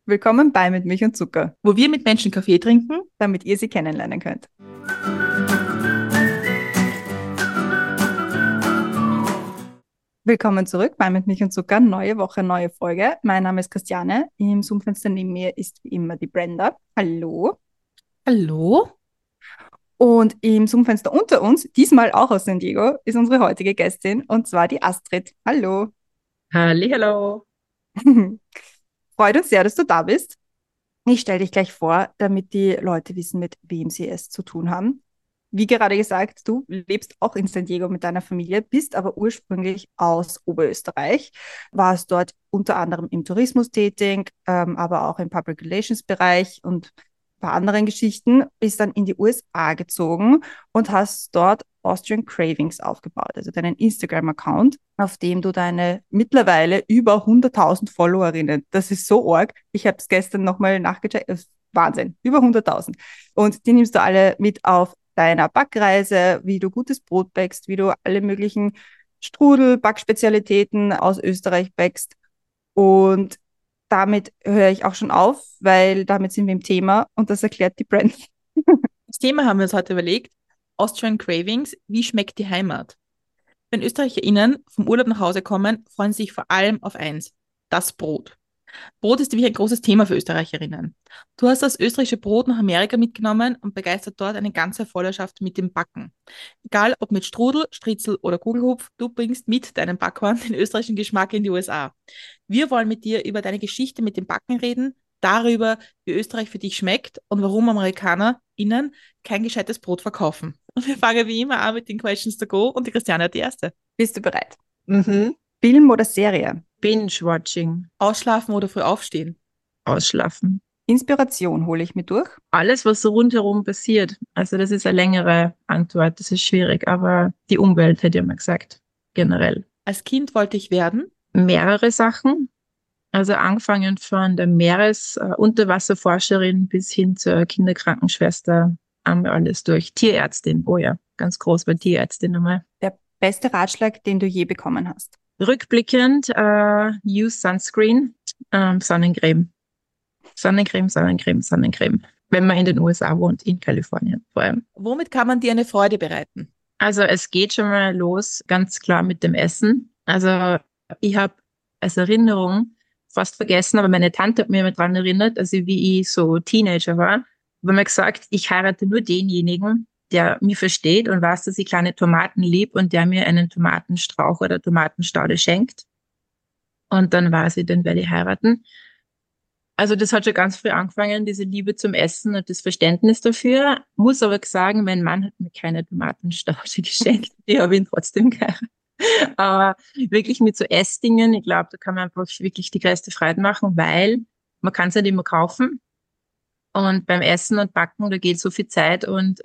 Willkommen bei Mit Milch und Zucker, wo wir mit Menschen Kaffee trinken. damit ihr sie kennenlernen könnt. Willkommen zurück bei Mit Milch und Zucker, neue Woche, neue Folge. Mein Name ist Christiane, im Zoom-Fenster neben mir ist wie immer die Brenda. Hallo. Hallo? Und im Zoom-Fenster unter uns, diesmal auch aus San Diego, ist unsere heutige Gästin und zwar die Astrid. Hallo. Hallihallo. Freut uns sehr, dass du da bist. Ich stelle dich gleich vor, damit die Leute wissen, mit wem sie es zu tun haben. Wie gerade gesagt, du lebst auch in San Diego mit deiner Familie, bist aber ursprünglich aus Oberösterreich, warst dort unter anderem im Tourismus tätig, aber auch im Public Relations Bereich und ein paar anderen Geschichten, bist dann in die USA gezogen und hast dort Austrian Cravings aufgebaut, also deinen Instagram-Account, auf dem du deine mittlerweile über 100.000 Followerinnen, das ist so arg, ich habe es gestern nochmal nachgecheckt, das ist Wahnsinn, über 100.000. Und die nimmst du alle mit auf deiner Backreise, wie du gutes Brot backst, wie du alle möglichen Strudel, Backspezialitäten aus Österreich backst. Und damit höre ich auch schon auf, weil damit sind wir im Thema und das erklärt die Brand. Das Thema haben wir uns heute überlegt. Austrian Cravings. Wie schmeckt die Heimat? Wenn ÖsterreicherInnen vom Urlaub nach Hause kommen, freuen sie sich vor allem auf eins: das Brot. Brot ist wirklich ein großes Thema für ÖsterreicherInnen. Du hast das österreichische Brot nach Amerika mitgenommen und begeistert dort eine ganze Vollerschaft mit dem Backen. Egal ob mit Strudel, Striezel oder Kugelhupf, du bringst mit deinem Backwaren den österreichischen Geschmack in die USA. Wir wollen mit dir über deine Geschichte mit dem Backen reden, darüber, wie Österreich für dich schmeckt und warum AmerikanerInnen kein gescheites Brot verkaufen. Und wir fangen wie immer an mit den Questions to go und die Christiane hat die erste. Bist du bereit? Mhm. Film oder Serie? Binge-Watching, Ausschlafen oder früh aufstehen? ausschlafen. Inspiration hole ich mir durch. Alles, was so rundherum passiert. Also das ist eine längere Antwort, das ist schwierig, aber die Umwelt hätte ich mal gesagt, generell. Als Kind wollte ich werden. Mehrere Sachen, also angefangen von der Unterwasserforscherin bis hin zur Kinderkrankenschwester, einmal alles durch. Tierärztin, oh ja, ganz groß bei Tierärztin nochmal. Der beste Ratschlag, den du je bekommen hast. Rückblickend, use Sunscreen, Sonnencreme. Sonnencreme, Sonnencreme, Sonnencreme. Wenn man in den USA wohnt, in Kalifornien vor allem. Womit kann man dir eine Freude bereiten? Also es geht schon mal los, ganz klar mit dem Essen. Also ich habe als Erinnerung fast vergessen, aber meine Tante hat mich immer daran erinnert, also wie ich so Teenager war, habe mir gesagt, ich heirate nur denjenigen, der mich versteht und weiß, dass ich kleine Tomaten lieb und der mir einen Tomatenstrauch oder Tomatenstaude schenkt. Und dann weiß ich, den werde ich heiraten. Also das hat schon ganz früh angefangen, diese Liebe zum Essen und das Verständnis dafür. Muss aber sagen, mein Mann hat mir keine Tomatenstaude geschenkt. Die habe ich ihn trotzdem geheiratet. Aber wirklich mit so Essdingen, ich glaube, da kann man einfach wirklich die größte Freude machen, weil man kann es nicht immer kaufen. Und beim Essen und Backen, da geht so viel Zeit und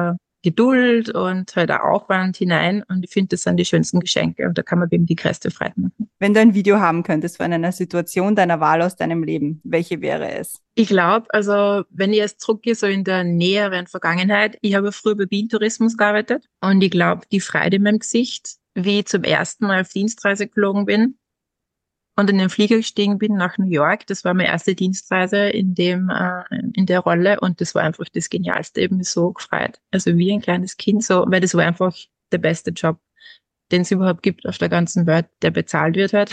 Geduld und halt auch Aufwand hinein. Und ich finde, das sind die schönsten Geschenke und da kann man eben die größte Freude machen. Wenn du ein Video haben könntest von einer Situation deiner Wahl aus deinem Leben, welche wäre es? Ich glaube, also wenn ich jetzt zurückgehe, so in der näheren Vergangenheit, ich habe früher bei Wien Tourismus gearbeitet und ich glaube, die Freude in meinem Gesicht, wie ich zum ersten Mal auf Dienstreise geflogen bin und in den Flieger gestiegen bin nach New York, das war meine erste Dienstreise in der Rolle und das war einfach das Genialste, eben so gefreut. Also wie ein kleines Kind, so, weil das war einfach der beste Job, den es überhaupt gibt auf der ganzen Welt, der bezahlt wird halt.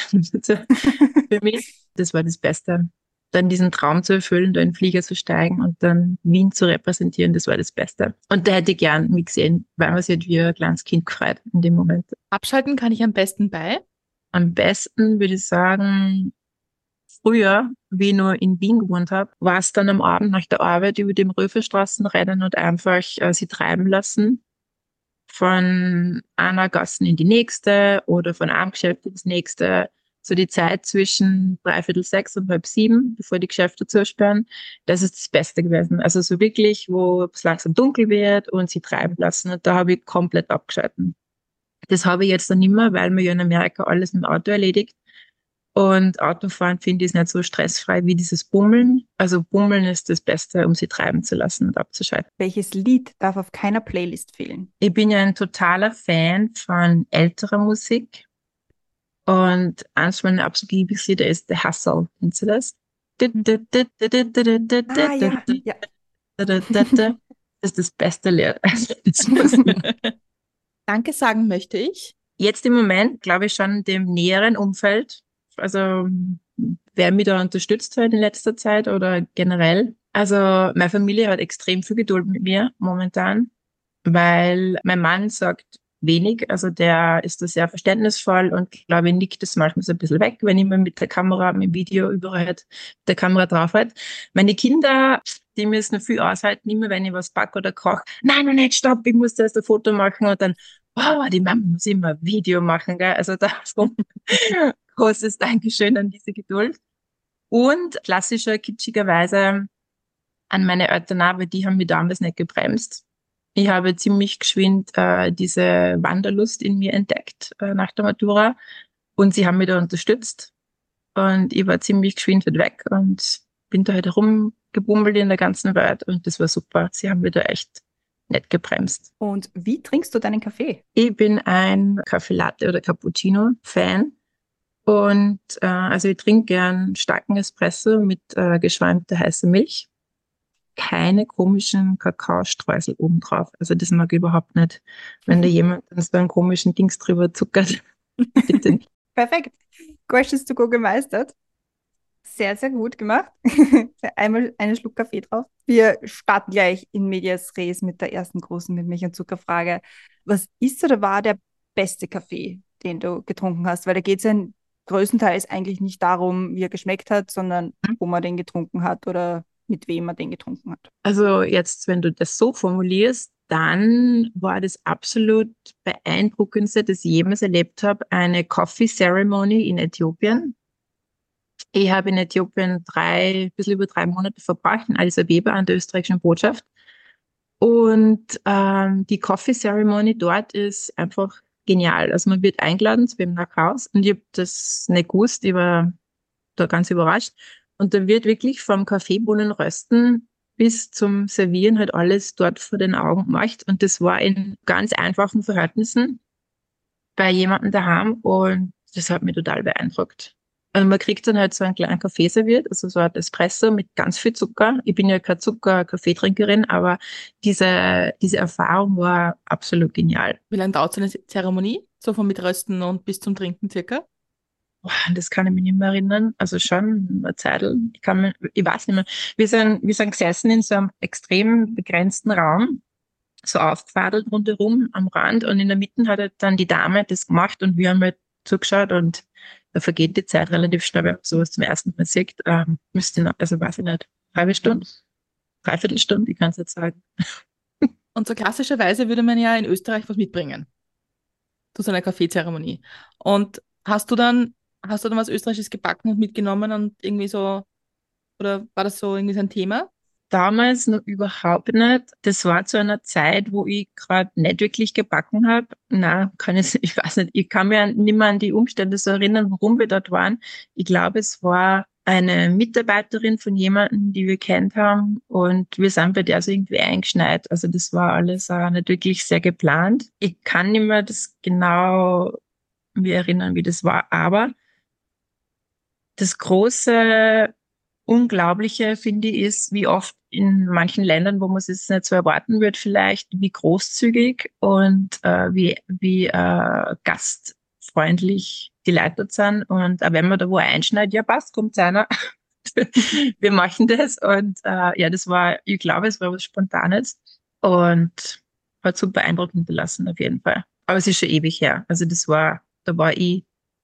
Für mich, das war das Beste. Dann diesen Traum zu erfüllen, da in den Flieger zu steigen und dann Wien zu repräsentieren, das war das Beste. Und da hätte ich gern mitgesehen, weil man sich halt wie ein kleines Kind gefreut in dem Moment. Abschalten kann ich am besten bei. Am besten würde ich sagen, früher, wie ich nur in Wien gewohnt habe, war es dann am Abend nach der Arbeit über die Röferstraßen rennen und einfach sie treiben lassen. Von einer Gasse in die nächste oder von einem Geschäft ins nächste. So die Zeit zwischen 5:45 und 6:30, bevor die Geschäfte zusperren, das ist das Beste gewesen. Also so wirklich, wo es langsam dunkel wird und sie treiben lassen. Und da habe ich komplett abgeschalten. Das habe ich jetzt dann nicht mehr, weil man ja in Amerika alles mit dem Auto erledigt. Und Autofahren finde ich ist nicht so stressfrei wie dieses Bummeln. Also Bummeln ist das Beste, um sie treiben zu lassen und abzuschalten. Welches Lied darf auf keiner Playlist fehlen? Ich bin ja ein totaler Fan von älterer Musik. Und eins meiner absoluten Lieblingslieder ist The Hustle. Kennst du das? Ah, ja, ja. Das ist das beste Lied. Also, das muss Danke sagen möchte ich. jetzt im Moment, glaube ich, schon dem näheren Umfeld, also wer mich da unterstützt hat in letzter Zeit oder generell. Also meine Familie hat extrem viel Geduld mit mir momentan, weil mein Mann sagt wenig, also der ist da sehr verständnisvoll und glaube ich nickt das manchmal so ein bisschen weg, wenn ich mir mit der Kamera, mit dem Video überall halt mit der Kamera drauf halt. Meine Kinder, die müssen viel aushalten, immer wenn ich was backe oder koche. Nein, nein, nein, stopp, ich muss da erst ein Foto machen und dann, oh, die Mama muss immer ein Video machen, gell? Also darum großes Dankeschön an diese Geduld. Und klassischer, kitschigerweise an meine Eltern auch, weil die haben mich damals nicht gebremst. Ich habe ziemlich geschwind diese Wanderlust in mir entdeckt nach der Matura und sie haben mich da unterstützt und ich war ziemlich geschwind weit weg und bin da halt herumgebummelt in der ganzen Welt und das war super. Sie haben mich da echt nicht gebremst. Und wie trinkst du deinen Kaffee? Ich bin ein Kaffee Latte oder Cappuccino-Fan und also ich trinke gern starken Espresso mit geschäumter heißer Milch. Keine komischen Kakaostreusel obendrauf. Also das mag ich überhaupt nicht. Wenn da jemand dann so einen komischen Dings drüber zuckert, bitte nicht. Perfekt. Questions to go gemeistert. Sehr, sehr gut gemacht. Einmal einen Schluck Kaffee drauf. Wir starten gleich in medias res mit der ersten großen mit Milch und Zuckerfrage. Was ist oder war der beste Kaffee, den du getrunken hast? Weil da geht es ja größtenteils eigentlich nicht darum, wie er geschmeckt hat, sondern wo man den getrunken hat oder mit wem man den getrunken hat. Also jetzt, wenn du das so formulierst, dann war das absolut beeindruckendste, das ich jemals erlebt habe, eine Coffee Ceremony in Äthiopien. Ich habe in Äthiopien bisschen über 3 Monate verbracht, in Addis Abeba an der österreichischen Botschaft. Und die Coffee Ceremony dort ist einfach genial. Also man wird eingeladen zu einem nach Haus und ich habe das nicht gewusst, ich war da ganz überrascht. Und da wird wirklich vom Kaffeebohnen rösten bis zum Servieren halt alles dort vor den Augen gemacht. Und das war in ganz einfachen Verhältnissen bei jemandem daheim und das hat mich total beeindruckt. Also man kriegt dann halt so einen kleinen Kaffee serviert, also so ein Espresso mit ganz viel Zucker. Ich bin ja keine Zucker-Kaffeetrinkerin, aber diese Erfahrung war absolut genial. Wie lange dauert so eine Zeremonie? So von mit Rösten und bis zum Trinken circa? Boah, das kann ich mich nicht mehr erinnern. Also schon eine Zeit. Ich weiß nicht mehr. Wir sind gesessen in so einem extrem begrenzten Raum, so aufgefadelt rundherum am Rand und in der Mitte hat halt dann die Dame das gemacht und wir haben halt zugeschaut und da vergeht die Zeit relativ schnell, wenn man sowas zum ersten Mal sieht. Müsste noch, also weiß ich nicht, halbe Stunde, Dreiviertelstunde, ich kann es jetzt sagen. Und so klassischerweise würde man ja in Österreich was mitbringen zu so einer Kaffeezeremonie. Und hast du dann was Österreichisches gebacken und mitgenommen und irgendwie so, oder war das so irgendwie so ein Thema? Damals noch überhaupt nicht. Das war zu einer Zeit, wo ich gerade nicht wirklich gebacken habe. Na, ich weiß nicht, ich kann mir nicht mehr an die Umstände so erinnern, warum wir dort waren. Ich glaube, es war eine Mitarbeiterin von jemandem, die wir kennt haben und wir sind bei der so irgendwie eingeschneit. Also das war alles nicht wirklich sehr geplant. Ich kann nicht mehr das genau mir erinnern, wie das war, aber das große Unglaubliche, finde ich, ist, wie oft in manchen Ländern, wo man es jetzt nicht so erwarten wird, vielleicht, wie großzügig und wie gastfreundlich die Leute dort sind. Und auch wenn man da wo einschneidet, ja passt, kommt einer. Wir machen das. Und ja, ich glaube, es war was Spontanes und hat super Eindruck hinterlassen, auf jeden Fall. Aber es ist schon ewig her. Also da war ich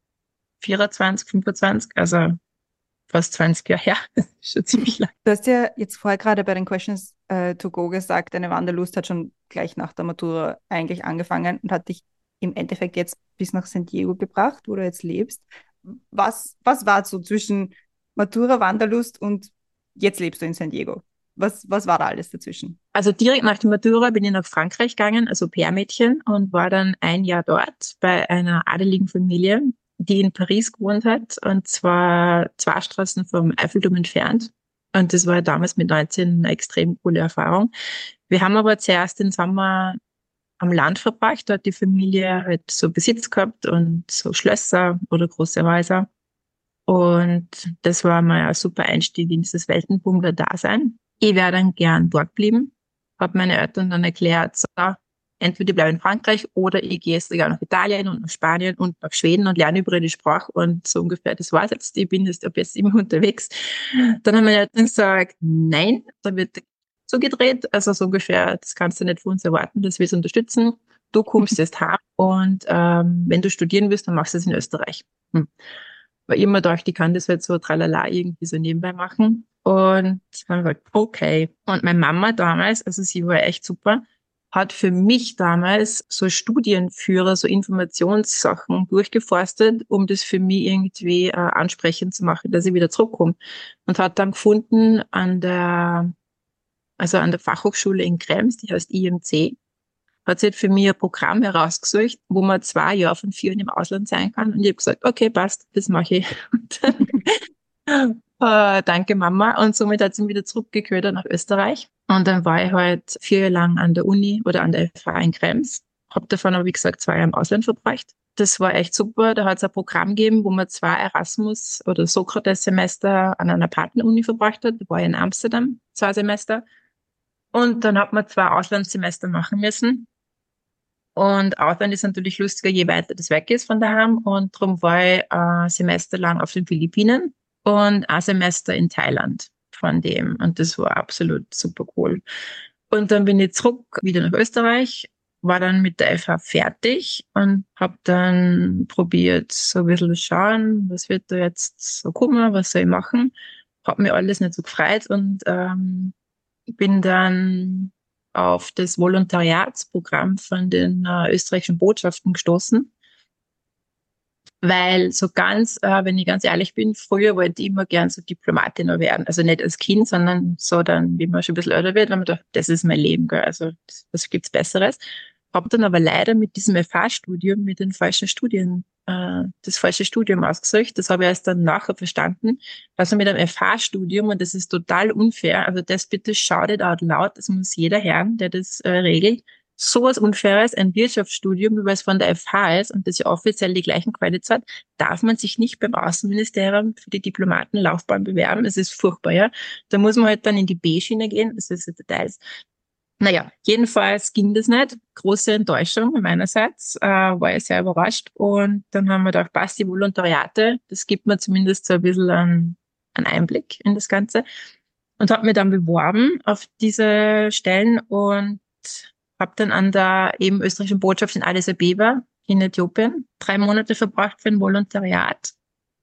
24, 25, also fast 20 Jahre her. Das ist schon ziemlich lang. Du hast ja jetzt vorher gerade bei den Questions to go gesagt, deine Wanderlust hat schon gleich nach der Matura eigentlich angefangen und hat dich im Endeffekt jetzt bis nach San Diego gebracht, wo du jetzt lebst. Was war so zwischen Matura, Wanderlust und jetzt lebst du in San Diego? Was war da alles dazwischen? Also direkt nach der Matura bin ich nach Frankreich gegangen, also Au-pair-Mädchen, und war dann ein Jahr dort bei einer adeligen Familie, die in Paris gewohnt hat, und zwar 2 Straßen vom Eiffelturm entfernt. Und das war damals mit 19 eine extrem coole Erfahrung. Wir haben aber zuerst den Sommer am Land verbracht. Da hat die Familie halt so Besitz gehabt und so Schlösser oder große Häuser. Und das war mal ein super Einstieg in dieses Weltenbummler-Dasein. Ich wäre dann gern dort geblieben, habe meine Eltern dann erklärt, so, entweder ich bleibe in Frankreich oder ich gehe jetzt sogar nach Italien und nach Spanien und nach Schweden und lerne überall die Sprache und so ungefähr, das war's jetzt. Ich bin jetzt ab jetzt immer unterwegs. Dann haben meine Eltern gesagt, nein, da wird zugedreht, also so ungefähr, das kannst du nicht von uns erwarten, dass wir es unterstützen. Du kommst jetzt heim und wenn du studieren willst, dann machst du es in Österreich. Weil ich immer dachte, ich kann das halt so tralala irgendwie so nebenbei machen. Und dann habe ich gesagt, okay. Und meine Mama damals, also sie war echt super, hat für mich damals so Studienführer, so Informationssachen durchgeforstet, um das für mich irgendwie ansprechend zu machen, dass ich wieder zurückkomme. Und hat dann gefunden also an der Fachhochschule in Krems, die heißt IMC, hat sie halt für mich ein Programm herausgesucht, wo man 2 Jahre von 4 im Ausland sein kann. Und ich habe gesagt, okay, passt, das mache ich. Und dann, danke Mama. Und somit hat sie mich wieder zurückgeködert nach Österreich. Und dann war ich halt 4 Jahre lang an der Uni oder an der FH in Krems. Habe davon aber, wie gesagt, 2 Jahre im Ausland verbracht. Das war echt super. Da hat es ein Programm gegeben, wo man 2 Erasmus- oder Sokrates-Semester an einer Partneruni verbracht hat. Da war ich in Amsterdam, 2 Semester. Und dann hat man 2 Auslandssemester machen müssen. Und Ausland ist natürlich lustiger, je weiter das weg ist von daheim. Und darum war ich ein Semester lang auf den Philippinen und ein Semester in Thailand von dem. Und das war absolut super cool. Und dann bin ich zurück wieder nach Österreich, war dann mit der FH fertig und habe dann probiert, so ein bisschen zu schauen, was wird da jetzt so kommen, was soll ich machen. Hat mir alles nicht so gefreut und bin dann auf das Volontariatsprogramm von den österreichischen Botschaften gestoßen. Weil so ganz, wenn ich ganz ehrlich bin, früher wollte ich immer gern so Diplomatin werden. Also nicht als Kind, sondern so dann, wie man schon ein bisschen älter wird, wenn man dachte, das ist mein Leben, gell? Also was gibt's Besseres? Habe dann aber leider mit diesem FH-Studium mit den falschen Studien, das falsche Studium ausgesucht. Das habe ich erst dann nachher verstanden. Also mit einem FH-Studium, und das ist total unfair, also das bitte shouted out loud, das muss jeder hören, der das regelt. Sowas Unfaires, ein Wirtschaftsstudium, nur weil es von der FH ist und das ja offiziell die gleichen Credits hat, darf man sich nicht beim Außenministerium für die Diplomatenlaufbahn bewerben. Es ist furchtbar, ja. Da muss man halt dann in die B-Schiene gehen, das ist Details. Naja, jedenfalls ging das nicht. Große Enttäuschung meinerseits, war ich sehr überrascht. Und dann haben wir gedacht, passt, die Volontariate, das gibt mir zumindest so ein bisschen einen Einblick in das Ganze. Und habe mich dann beworben auf diese Stellen und habe dann an der eben österreichischen Botschaft in Addis Abeba in Äthiopien 3 Monate verbracht für ein Volontariat.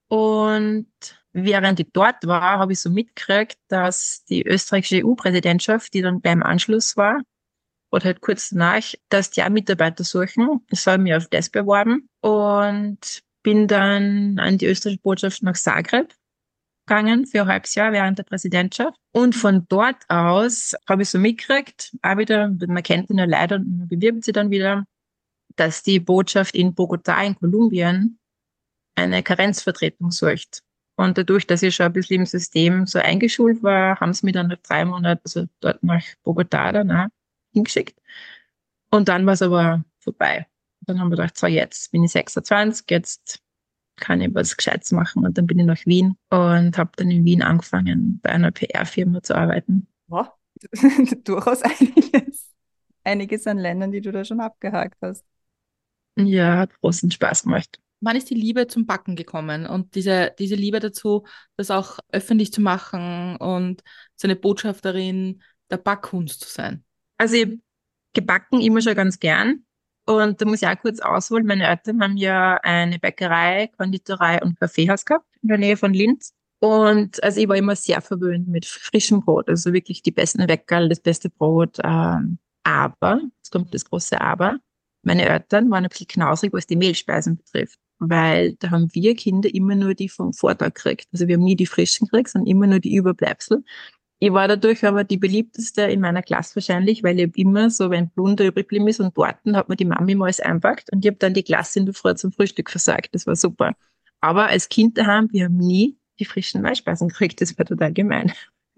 Und während ich dort war, habe ich so mitgekriegt, dass die österreichische EU-Präsidentschaft, die dann beim Anschluss war, oder halt kurz danach, dass die auch Mitarbeiter suchen. Ich habe mich auf das beworben und bin dann an die österreichische Botschaft nach Zagreb gegangen für ein halbes Jahr während der Präsidentschaft. Und von dort aus habe ich so mitgekriegt, auch wieder, man kennt ihn ja leider und man bewirbt sie dann wieder, dass die Botschaft in Bogotá in Kolumbien eine Karenzvertretung sucht. Und dadurch, dass ich schon ein bisschen im System so eingeschult war, haben sie mich dann nach 3 Monaten, also dort nach Bogotá dann auch hingeschickt. Und dann war es aber vorbei. Dann haben wir gedacht, so jetzt bin ich 26, jetzt kann ich was Gescheites machen. Und dann bin ich nach Wien und habe dann in Wien angefangen, bei einer PR-Firma zu arbeiten. Wow. Durchaus einiges an Ländern, die du da schon abgehakt hast. Ja, hat großen Spaß gemacht. Wann ist die Liebe zum Backen gekommen und diese Liebe dazu, das auch öffentlich zu machen und so eine Botschafterin der Backkunst zu sein? Also ich hab gebacken immer schon ganz gern. Und da muss ich auch kurz ausholen. Meine Eltern haben ja eine Bäckerei, Konditorei und Kaffeehaus gehabt in der Nähe von Linz. Und also ich war immer sehr verwöhnt mit frischem Brot. Also wirklich die besten Weckerl, das beste Brot. Aber, jetzt kommt das große Aber, meine Eltern waren ein bisschen knausrig, was die Mehlspeisen betrifft. Weil da haben wir Kinder immer nur die vom Vortag gekriegt. Also wir haben nie die frischen gekriegt, sondern immer nur die Überbleibsel. Ich war dadurch aber die beliebteste in meiner Klasse wahrscheinlich, weil ich hab immer so, wenn Plunder übrig geblieben ist und dort hat mir die Mami mal alles einpackt und ich habe dann die Klasse in der Früh zum Frühstück versagt. Das war super. Aber als Kind daheim, wir haben nie die frischen Mehlspeisen gekriegt. Das war total gemein.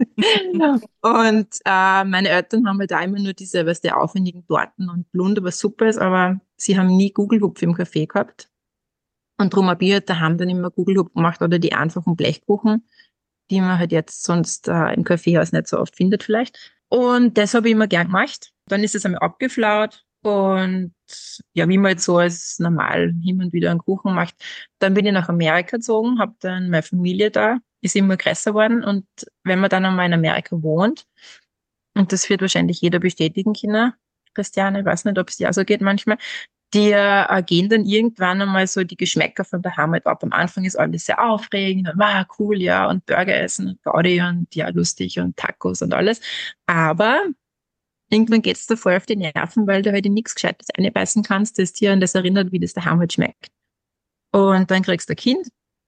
Und meine Eltern haben halt da immer nur diese, was die aufwendigen Torten und Plunder, was super ist, aber sie haben nie Gugelhupf im Café gehabt. Und darum habe ich halt daheim dann immer Gugelhupf gemacht oder die einfachen Blechkuchen, die man halt jetzt sonst im Kaffeehaus nicht so oft findet vielleicht. Und das habe ich immer gern gemacht. Dann ist es einmal abgeflaut und ja, wie man jetzt so als normal hin und wieder einen Kuchen macht. Dann bin ich nach Amerika gezogen, habe dann meine Familie da, ist immer größer geworden. Und wenn man dann einmal in Amerika wohnt, und das wird wahrscheinlich jeder bestätigen, Kinder, Christiane, ich weiß nicht, ob es dir auch so geht manchmal, die gehen dann irgendwann einmal so die Geschmäcker von daheim halt ab. Am Anfang ist alles sehr aufregend und wow, cool, ja, und Burger essen und Gaudi und ja, lustig und Tacos und alles. Aber irgendwann geht's da voll auf die Nerven, weil du halt in nichts Gescheites einbeißen kannst, das dir an das erinnert, wie das daheim halt schmeckt. Und dann kriegst du ein Kind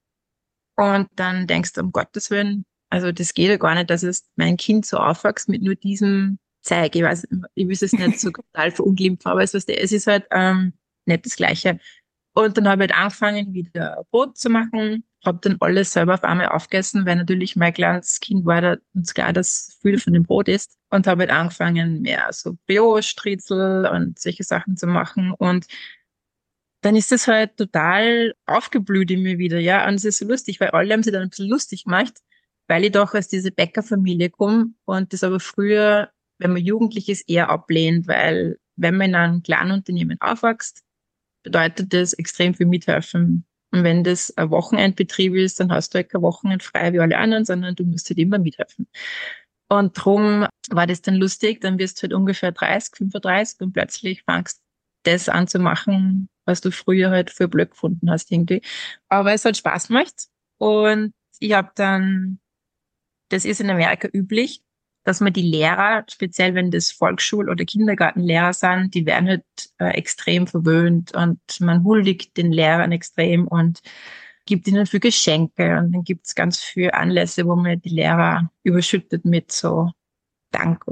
und dann denkst du, um Gottes Willen, also das geht ja gar nicht, dass es mein Kind so aufwächst mit nur diesem Zeug. Ich weiß, ich will es nicht so total verunglimpfen, aber es ist halt nicht das Gleiche. Und dann habe ich halt angefangen, wieder Brot zu machen, habe dann alles selber auf einmal aufgegessen, weil natürlich mein kleines Kind war da uns klar, dass viel von dem Brot ist. Und habe halt angefangen, mehr so Brioche-Striezel und solche Sachen zu machen. Und dann ist das halt total aufgeblüht in mir wieder, ja. Und es ist so lustig, weil alle haben sich dann ein bisschen lustig gemacht, weil ich doch aus dieser Bäckerfamilie komme und das aber früher, wenn man jugendlich ist, eher ablehnt, weil wenn man in einem kleinen Unternehmen aufwächst, bedeutet das extrem viel mithelfen. Und wenn das ein Wochenendbetrieb ist, dann hast du halt kein Wochenend frei wie alle anderen, sondern du musst halt immer mithelfen. Und drum war das dann lustig, dann wirst du halt ungefähr 30, 35 und plötzlich fangst das an zu machen, was du früher halt für blöd gefunden hast irgendwie. Aber es hat Spaß gemacht und ich habe dann, das ist in Amerika üblich, dass man die Lehrer, speziell wenn das Volksschul- oder Kindergartenlehrer sind, die werden halt extrem verwöhnt und man huldigt den Lehrern extrem und gibt ihnen viel Geschenke und dann gibt's ganz viele Anlässe, wo man die Lehrer überschüttet mit so Dank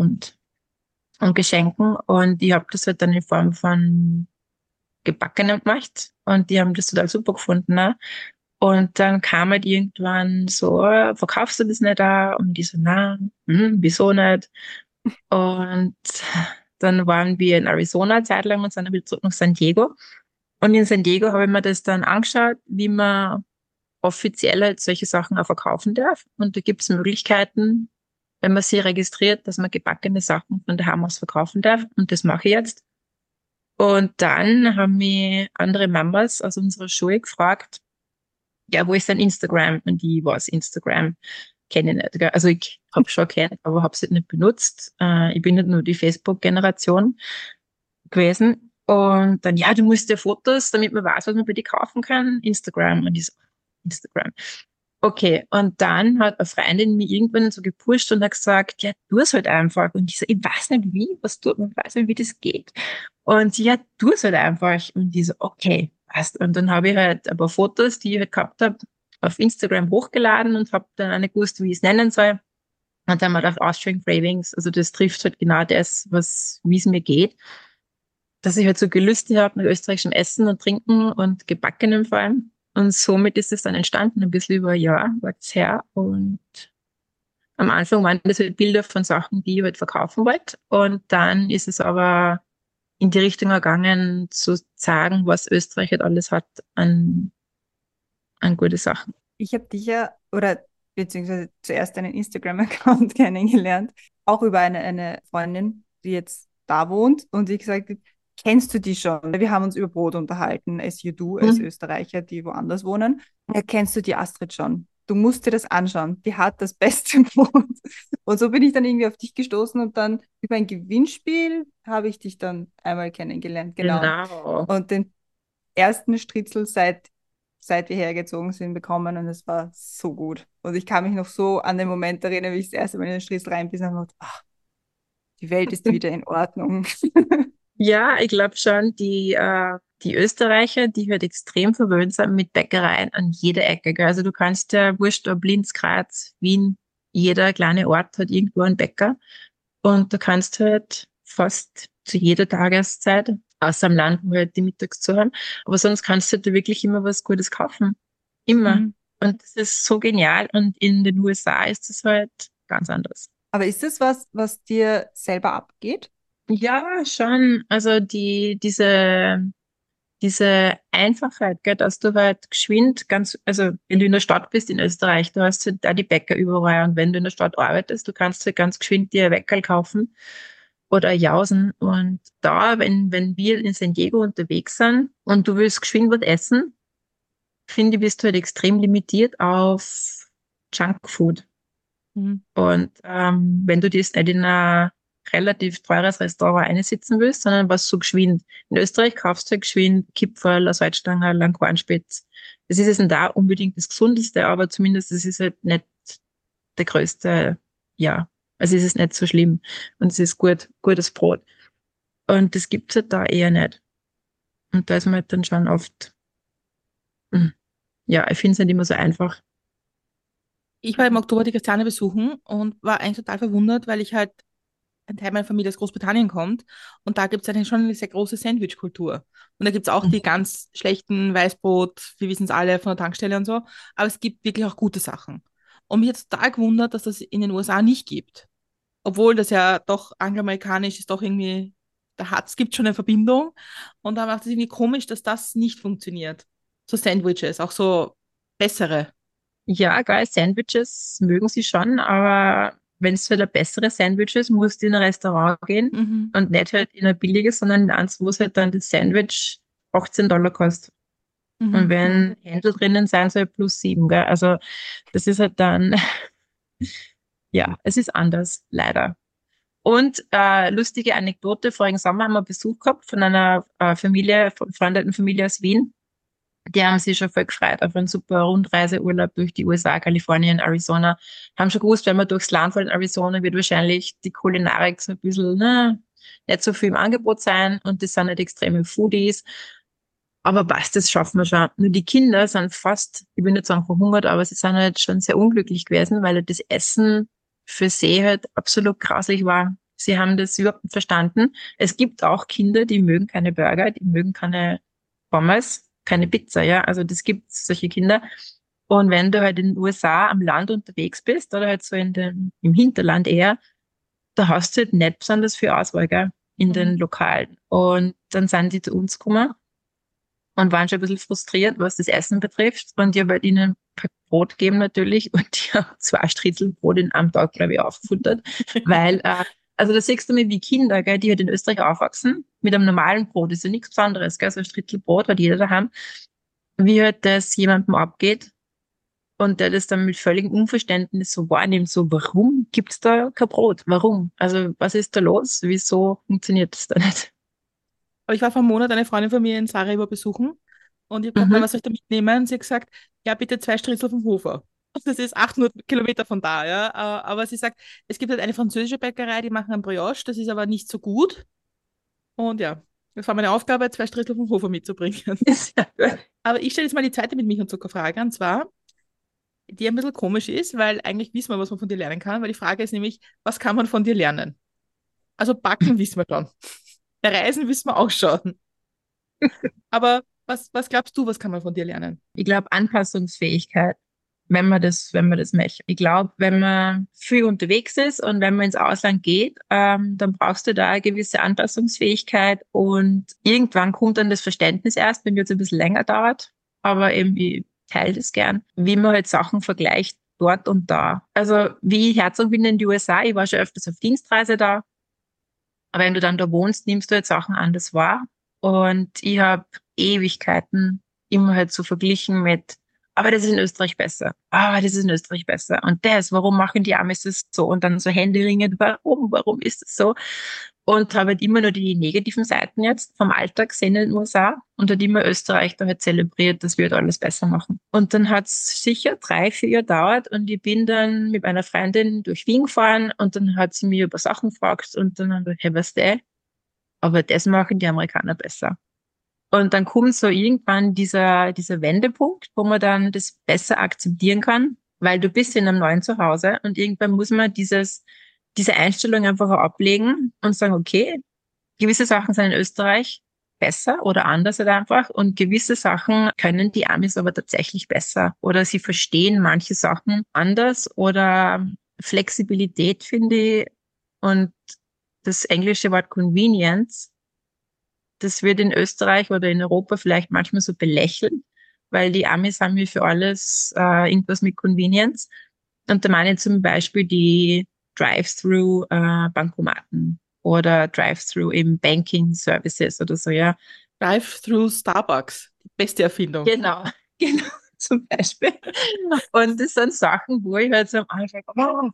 und Geschenken und ich habe das halt dann in Form von Gebackenem gemacht und die haben das total super gefunden. Ne? Und dann kam halt irgendwann so, verkaufst du das nicht da? Und die so, na, wieso nicht? Und dann waren wir in Arizona eine Zeit lang und sind dann wieder zurück nach San Diego. Und in San Diego habe ich mir das dann angeschaut, wie man offiziell halt solche Sachen auch verkaufen darf. Und da gibt es Möglichkeiten, wenn man sie registriert, dass man gebackene Sachen von daheim aus verkaufen darf. Und das mache ich jetzt. Und dann haben mich andere Mamas aus unserer Schule gefragt, ja, wo ist denn Instagram? Und ich weiß, Instagram kenne ich nicht. Gell? Also ich habe schon kennt, aber habe es halt nicht benutzt. Ich bin nicht nur die Facebook-Generation gewesen. Und dann, ja, du musst dir Fotos, damit man weiß, was man bei dir kaufen kann. Instagram. Und ich so, Instagram. Okay, und dann hat eine Freundin mich irgendwann so gepusht und hat gesagt, ja, tu es halt einfach. Und ich so, ich weiß nicht wie, was tut man, weiß nicht, wie das geht. Und sie, ja, tu es halt einfach. Und die so, okay, passt. Und dann habe ich halt ein paar Fotos, die ich halt gehabt habe, auf Instagram hochgeladen und habe dann auch nicht gewusst, wie ich es nennen soll. Und dann mal auf Austrian Cravings, also das trifft halt genau das, wie es mir geht. Dass ich halt so Gelüste habe nach österreichischem Essen und Trinken und Gebackenem vor allem. Und somit ist es dann entstanden, ein bisschen über ein Jahr war es her. Und am Anfang waren das halt Bilder von Sachen, die ich halt verkaufen wollte. Und dann ist es aber in die Richtung gegangen, zu sagen, was Österreich halt alles hat an gute Sachen. Ich habe dich ja, oder beziehungsweise zuerst einen Instagram-Account kennengelernt, auch über eine Freundin, die jetzt da wohnt und die gesagt hat, kennst du die schon? Wir haben uns über Brot unterhalten, as you do, als Österreicher, die woanders wohnen. Ja, kennst du die Astrid schon? Du musst dir das anschauen. Die hat das beste Brot. Und so bin ich dann irgendwie auf dich gestoßen und dann über ein Gewinnspiel habe ich dich dann einmal kennengelernt. Genau. Genau. Und den ersten Stritzel seit wir hergezogen sind, bekommen und es war so gut. Und ich kann mich noch so an den Moment erinnern, wie ich das erste Mal in den Stritzel reinbissen und dachte, ach, die Welt ist wieder in Ordnung. Ja, ich glaube schon, die Österreicher, die halt extrem verwöhnt sind mit Bäckereien an jeder Ecke. Gell? Also du kannst ja wurscht, ob Linz, Graz, Wien, jeder kleine Ort hat irgendwo einen Bäcker. Und du kannst halt fast zu jeder Tageszeit, außer am Land, wo halt die mittags zu haben, aber sonst kannst du halt wirklich immer was Gutes kaufen. Immer. Mhm. Und das ist so genial. Und in den USA ist es halt ganz anders. Aber ist das was dir selber abgeht? Ja, schon. Also diese diese Einfachheit, gell, dass du halt geschwind also wenn du in der Stadt bist in Österreich, da hast du halt auch die Bäcker überall und wenn du in der Stadt arbeitest, du kannst halt ganz geschwind dir ein Weckerl kaufen oder ein Jausen und da, wenn wir in San Diego unterwegs sind und du willst geschwind was essen, finde ich, bist du halt extrem limitiert auf Junkfood. Mhm. Und wenn du das nicht in ein relativ teures Restaurant einsitzen willst, sondern was so geschwind. In Österreich kaufst du halt geschwind Kipferl, eine Salzstange, einen Kornspitz. Das ist jetzt nicht da unbedingt das Gesundeste, aber zumindest das ist halt nicht der größte, ja, also ist es nicht so schlimm. Und es ist gutes Brot. Und das gibt's halt da eher nicht. Und da ist man halt dann schon oft, ja, ich finde es nicht immer so einfach. Ich war im Oktober die Christiane besuchen und war eigentlich total verwundert, weil ich halt ein Teil meiner Familie aus Großbritannien kommt und da gibt es eigentlich schon eine sehr große Sandwich-Kultur. Und da gibt es auch die ganz schlechten Weißbrot, wir wissen es alle von der Tankstelle und so, aber es gibt wirklich auch gute Sachen. Und mich hat total gewundert, dass das in den USA nicht gibt. Obwohl das ja doch angloamerikanisch ist, doch irgendwie, es gibt schon eine Verbindung. Und da macht es irgendwie komisch, dass das nicht funktioniert. So Sandwiches, auch so bessere. Ja, geil, Sandwiches mögen sie schon, aber wenn es halt ein besseres Sandwich ist, musst du in ein Restaurant gehen Mhm. und nicht halt in ein billiges, sondern in eins, wo es halt dann das Sandwich $18 kostet. Und Mhm. wenn Händel drinnen sein soll, plus 7, gell? Also das ist halt dann, ja, es ist anders, leider. Und lustige Anekdote, vorigen Sommer haben wir Besuch gehabt von einer Familie, von befreundeten Familie aus Wien. Die haben sich schon voll gefreut auf einen super Rundreiseurlaub durch die USA, Kalifornien, Arizona. Haben schon gewusst, wenn man durchs Land fährt in Arizona, wird wahrscheinlich die Kulinarik so ein bisschen, nicht so viel im Angebot sein und das sind nicht extreme Foodies. Aber was, das schaffen wir schon. Nur die Kinder sind fast, ich will nicht sagen verhungert, aber sie sind halt schon sehr unglücklich gewesen, weil halt das Essen für sie halt absolut grauslich war. Sie haben das überhaupt nicht verstanden. Es gibt auch Kinder, die mögen keine Burger, die mögen keine Pommes, keine Pizza, ja. Also das gibt solche Kinder. Und wenn du halt in den USA am Land unterwegs bist oder halt so im Hinterland eher, da hast du halt nicht besonders viel Auswahl, gell, in Mhm. den Lokalen. Und dann sind die zu uns gekommen und waren schon ein bisschen frustriert, was das Essen betrifft. Und ich habe halt ihnen Brot gegeben natürlich und die haben 2 Striezelbrot in einem Tag, glaube ich, aufgefuttert. Weil, also da siehst du mal, wie Kinder, gell, die halt in Österreich aufwachsen, mit einem normalen Brot, ist ja nichts Besonderes, gell, so ein Striezelbrot hat jeder daheim, wie halt das jemandem abgeht und der das dann mit völligem Unverständnis so wahrnimmt, so, warum gibt's da kein Brot? Warum? Also, was ist da los? Wieso funktioniert das da nicht? Aber ich war vor einem Monat eine Freundin von mir in Sarajevo besuchen und ich habe gefragt, na, Mhm. was soll ich da mitnehmen? Sie hat gesagt, ja, bitte 2 Schnitzel vom Hofer. Und das ist 800 Kilometer von da, ja. Aber sie sagt, es gibt halt eine französische Bäckerei, die machen ein Brioche, das ist aber nicht so gut. Und ja, das war meine Aufgabe, 2 Schnitzel vom Hofer mitzubringen. Sehr gut. Aber ich stelle jetzt mal die zweite mit Milch und Zuckerfrage, und zwar, die ein bisschen komisch ist, weil eigentlich wissen wir, was man von dir lernen kann, weil die Frage ist nämlich, was kann man von dir lernen? Also backen wissen wir schon. Reisen wissen wir auch schon. Aber was glaubst du, was kann man von dir lernen? Ich glaube, Anpassungsfähigkeit, wenn man das möchte. Ich glaube, wenn man viel unterwegs ist und wenn man ins Ausland geht, dann brauchst du da eine gewisse Anpassungsfähigkeit und irgendwann kommt dann das Verständnis erst, wenn es ein bisschen länger dauert. Aber eben, ich teile das gern, wie man halt Sachen vergleicht dort und da. Also, wie ich hergezogen bin in die USA, ich war schon öfters auf Dienstreise da, aber wenn du dann da wohnst, nimmst du halt Sachen anders wahr. Und ich habe Ewigkeiten immer halt so verglichen mit, aber das ist in Österreich besser. Aber das ist in Österreich besser. Und das, warum machen die Amis das so? Und dann so händeringend, warum ist es so? Und habe halt immer nur die negativen Seiten jetzt vom Alltag gesehen in den USA und hat immer Österreich da halt zelebriert, dass wir halt alles besser machen. Und dann hat's sicher 3, 4 Jahre gedauert und ich bin dann mit meiner Freundin durch Wien gefahren und dann hat sie mir über Sachen gefragt und dann haben wir, hey, was der? Aber das machen die Amerikaner besser. Und dann kommt so irgendwann dieser Wendepunkt, wo man dann das besser akzeptieren kann, weil du bist in einem neuen Zuhause und irgendwann muss man diese Einstellung einfach auch ablegen und sagen, okay, gewisse Sachen sind in Österreich besser oder anders halt einfach und gewisse Sachen können die Amis aber tatsächlich besser oder sie verstehen manche Sachen anders oder Flexibilität finde ich und das englische Wort Convenience, das wird in Österreich oder in Europa vielleicht manchmal so belächelt, weil die Amis haben ja für alles irgendwas mit Convenience. Und da meine ich zum Beispiel die Drive-Through-Bankomaten oder Drive-Through eben Banking-Services oder so, ja. Drive-through Starbucks, die beste Erfindung. Genau, genau, zum Beispiel. Und das sind Sachen, wo ich halt so am Anfang, oh,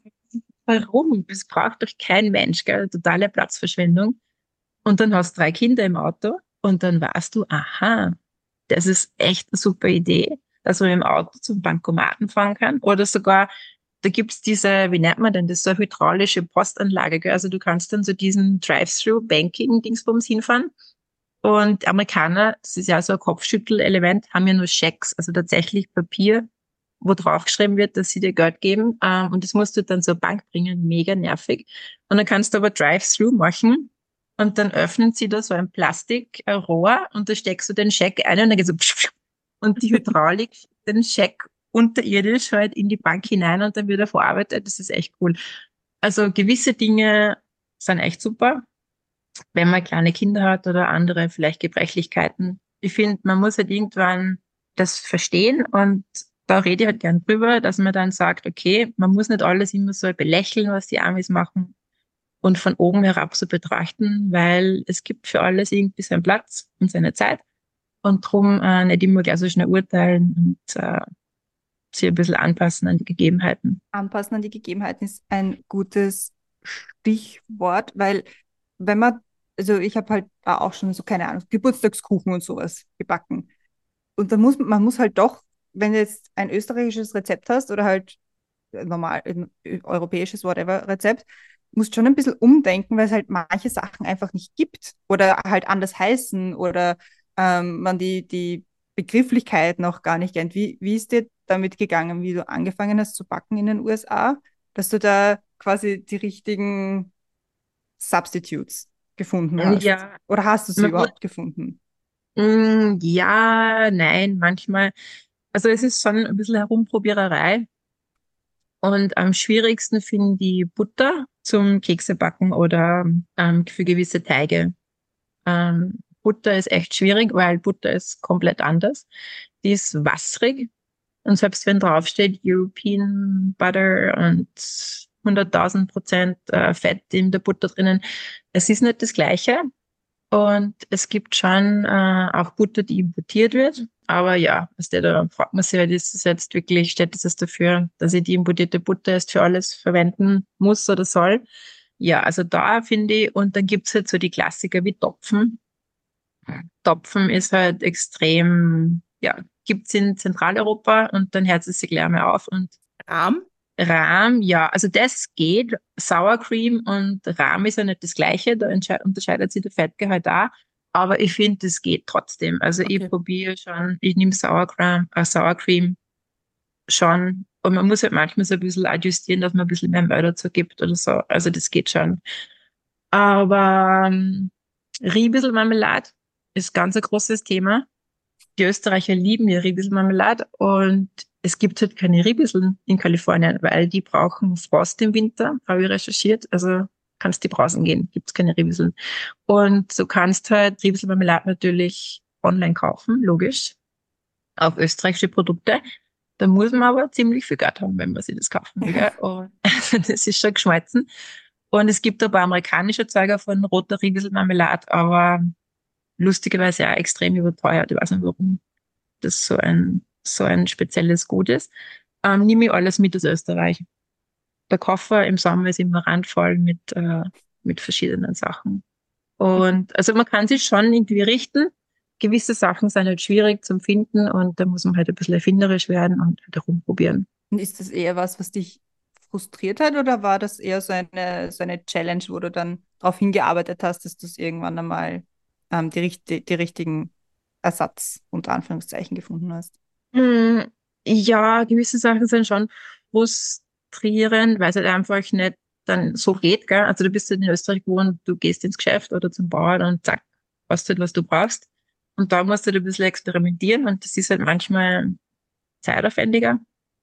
warum? Das braucht doch kein Mensch, gell? Totale Platzverschwendung. Und dann hast du 3 Kinder im Auto und dann weißt du, aha, das ist echt eine super Idee, dass man im Auto zum Bankomaten fahren kann. Oder sogar, da gibt's diese, wie nennt man denn das, so eine hydraulische Postanlage, gell? Also du kannst dann zu diesem Drive-Through-Banking-Dingsbums hinfahren. Und Amerikaner, das ist ja so ein Kopfschüttelelement, haben ja nur Schecks, also tatsächlich Papier, wo draufgeschrieben wird, dass sie dir Geld geben. Und das musst du dann zur Bank bringen, mega nervig. Und dann kannst du aber Drive-Through machen und dann öffnen sie da so ein Plastikrohr und da steckst du den Scheck ein und dann geht's so und die Hydraulik schickt den Scheck unterirdisch halt in die Bank hinein und dann wird er verarbeitet. Das ist echt cool. Also gewisse Dinge sind echt super, wenn man kleine Kinder hat oder andere vielleicht Gebrechlichkeiten. Ich finde, man muss halt irgendwann das verstehen und da rede ich halt gern drüber, dass man dann sagt, okay, man muss nicht alles immer so belächeln, was die Amis machen und von oben herab so betrachten, weil es gibt für alles irgendwie seinen Platz und seine Zeit und drum nicht immer gleich so schnell urteilen und sich ein bisschen anpassen an die Gegebenheiten. Anpassen an die Gegebenheiten ist ein gutes Stichwort, weil wenn man, also ich habe halt auch schon so, keine Ahnung, Geburtstagskuchen und sowas gebacken. Und dann man muss halt doch, wenn du jetzt ein österreichisches Rezept hast oder halt normal, europäisches, whatever, Rezept, musst schon ein bisschen umdenken, weil es halt manche Sachen einfach nicht gibt oder halt anders heißen oder man die Begrifflichkeit noch gar nicht kennt. Wie ist dir damit gegangen, wie du angefangen hast zu backen in den USA, dass du da quasi die richtigen Substitutes gefunden hast? Ja, Oder hast du sie man muss, überhaupt gefunden? ja, nein, manchmal. Also es ist schon ein bisschen Herumprobiererei. Und am schwierigsten finde ich Butter zum Keksebacken oder für gewisse Teige. Butter ist echt schwierig, weil Butter ist komplett anders. Die ist wasserig und selbst wenn draufsteht European Butter und 100.000% Fett in der Butter drinnen, es ist nicht das Gleiche. Und es gibt schon auch Butter, die importiert wird. Aber ja, da fragt man sich halt, ist es jetzt wirklich, steht es dafür, dass ich die importierte Butter erst für alles verwenden muss oder soll? Ja, also da finde ich, und dann gibt's halt so die Klassiker wie Topfen. Topfen ist halt extrem, ja, gibt's in Zentraleuropa und dann hört es sich gleich mal auf. Und Rahm? Rahm, ja, also das geht. Sour Cream und Rahm ist ja nicht das Gleiche, da unterscheidet sich der Fettgehalt auch. Aber ich finde, das geht trotzdem. Also ich Okay. probiere schon, ich nehme Sour Cream schon. Und man muss halt manchmal so ein bisschen adjustieren, dass man ein bisschen mehr Mehl dazu gibt oder so. Also das geht schon. Aber Riebisselmarmelade ist ganz ein großes Thema. Die Österreicher lieben ja Ribisselmarmelade und es gibt halt keine Ribisseln in Kalifornien, weil die brauchen Frost im Winter, habe ich recherchiert. Also kannst die draußen gehen, gibt's keine Ribisseln. Und du kannst halt Ribisselmarmelade natürlich online kaufen, logisch, auf österreichische Produkte. Da muss man aber ziemlich viel Geld haben, wenn man sich das kaufen will. Gell? Und das ist schon geschmolzen. Und es gibt ein paar amerikanische Erzeuger von roter Ribisselmarmelade, aber lustigerweise auch extrem überteuert. Ich weiß nicht warum das so ein spezielles Gut ist. Nehme ich alles mit aus Österreich. Der Koffer im Sommer ist immer randvoll mit verschiedenen Sachen. Und also man kann sich schon irgendwie richten. Gewisse Sachen sind halt schwierig zum Finden und da muss man halt ein bisschen erfinderisch werden und halt herumprobieren. Und ist das eher was dich frustriert hat oder war das eher so eine Challenge, wo du dann darauf hingearbeitet hast, dass du es irgendwann einmal die richtigen Ersatz unter Anführungszeichen gefunden hast? Hm, ja, gewisse Sachen sind schon frustrierend, weil es halt einfach nicht dann so geht, gell? Also du bist halt in Österreich gewohnt, du gehst ins Geschäft oder zum Bauern und zack, hast halt, was du brauchst. Und da musst du halt ein bisschen experimentieren und das ist halt manchmal zeitaufwendiger.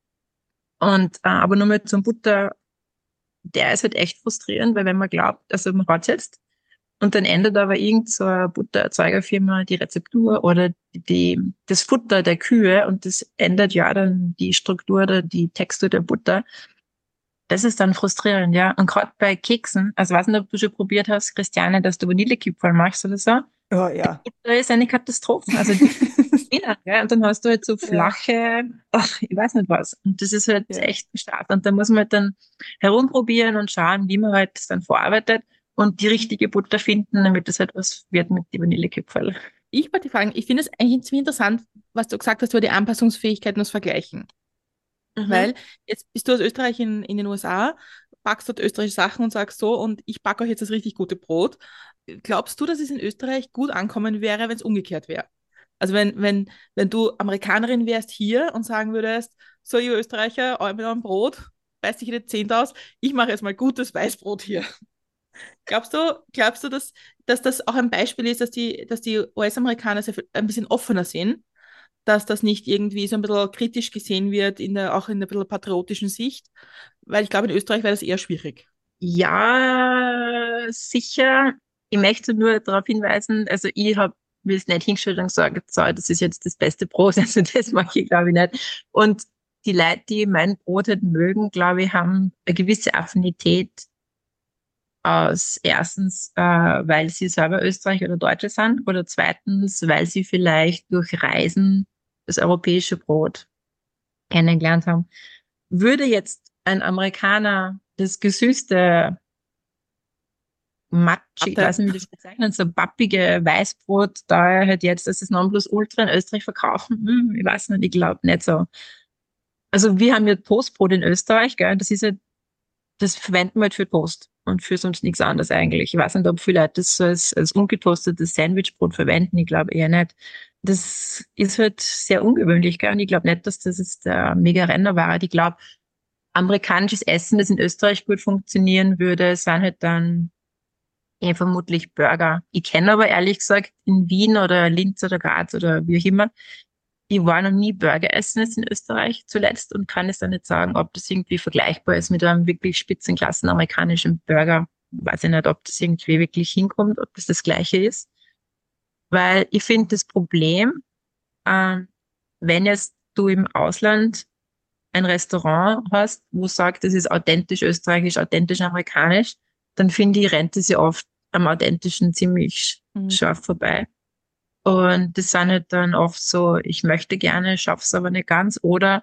Und aber nochmal zum Butter, der ist halt echt frustrierend, weil wenn man glaubt, also man hat jetzt Und dann ändert aber irgend so eine Buttererzeugerfirma die Rezeptur oder das Futter der Kühe und das ändert ja dann die Struktur oder die Textur der Butter. Das ist dann frustrierend, ja. Und gerade bei Keksen, also weiß nicht, ob du schon probiert hast, Christiane, dass du Vanillekipferl machst oder so. Oh ja. Butter ist eine Katastrophe. Also Fehler, ja. Und dann hast du halt so Ja, flache, ach, ich weiß nicht was. Und das ist halt ja. echt stark. Und da muss man halt dann herumprobieren und schauen, wie man halt das dann verarbeitet und die richtige Butter finden, damit das halt was wird mit den Vanillekipferl. Ich wollte fragen, ich finde es eigentlich ziemlich interessant, was du gesagt hast über die Anpassungsfähigkeit und das Vergleichen. Mhm. Weil jetzt bist du aus Österreich in den USA, backst dort österreichische Sachen und sagst so, und ich backe euch jetzt das richtig gute Brot. Glaubst du, dass es in Österreich gut ankommen wäre, wenn es umgekehrt wäre? Also wenn du Amerikanerin wärst hier und sagen würdest, so ihr Österreicher, mit eurem Brot, beißt sich jede Zehnte aus, ich mache jetzt mal gutes Weißbrot hier. Glaubst du, dass das auch ein Beispiel ist, dass die US-Amerikaner ein bisschen offener sind, dass das nicht irgendwie so ein bisschen kritisch gesehen wird, auch in der bisschen patriotischen Sicht? Weil ich glaube, in Österreich wäre das eher schwierig. Ja, sicher. Ich möchte nur darauf hinweisen, also ich habe mir das nicht hingestellt und gesagt, so, das ist jetzt das beste Brot, also das mache ich glaube ich nicht. Und die Leute, die mein Brot halt mögen, glaube ich, haben eine gewisse Affinität aus erstens, weil sie selber Österreicher oder Deutsche sind oder zweitens, weil sie vielleicht durch Reisen das europäische Brot kennengelernt haben. Würde jetzt ein Amerikaner das gesüßte matschig, ich Warte. weiß nicht, wie das bezeichnen, so pappige Weißbrot, da er halt jetzt das Nonplusultra in Österreich verkaufen, ich weiß nicht, ich glaube nicht so. Also wir haben ja Toastbrot in Österreich, gell, das ist ja, das verwenden wir halt für Toast und für sonst nichts anderes eigentlich. Ich weiß nicht, ob viele Leute das so als ungetoastetes Sandwichbrot verwenden, ich glaube eher nicht. Das ist halt sehr ungewöhnlich, gell, und ich glaube nicht, dass das jetzt der Mega-Renner war. Ich glaube, amerikanisches Essen, das in Österreich gut funktionieren würde, sind halt dann vermutlich Burger. Ich kenne aber ehrlich gesagt in Wien oder Linz oder Graz oder wie auch immer, ich war noch nie Burger essen jetzt in Österreich zuletzt und kann es dann nicht sagen, ob das irgendwie vergleichbar ist mit einem wirklich spitzenklassen amerikanischen Burger. Weiß ich nicht, ob das irgendwie wirklich hinkommt, ob das das Gleiche ist. Weil ich finde das Problem, ähm, wenn jetzt du im Ausland ein Restaurant hast, wo sagt, das ist authentisch österreichisch, authentisch amerikanisch, dann finde ich, rennt es ja oft am authentischen ziemlich Mhm. scharf vorbei. Und das sind halt dann oft so, ich möchte gerne, schaff's aber nicht ganz. Oder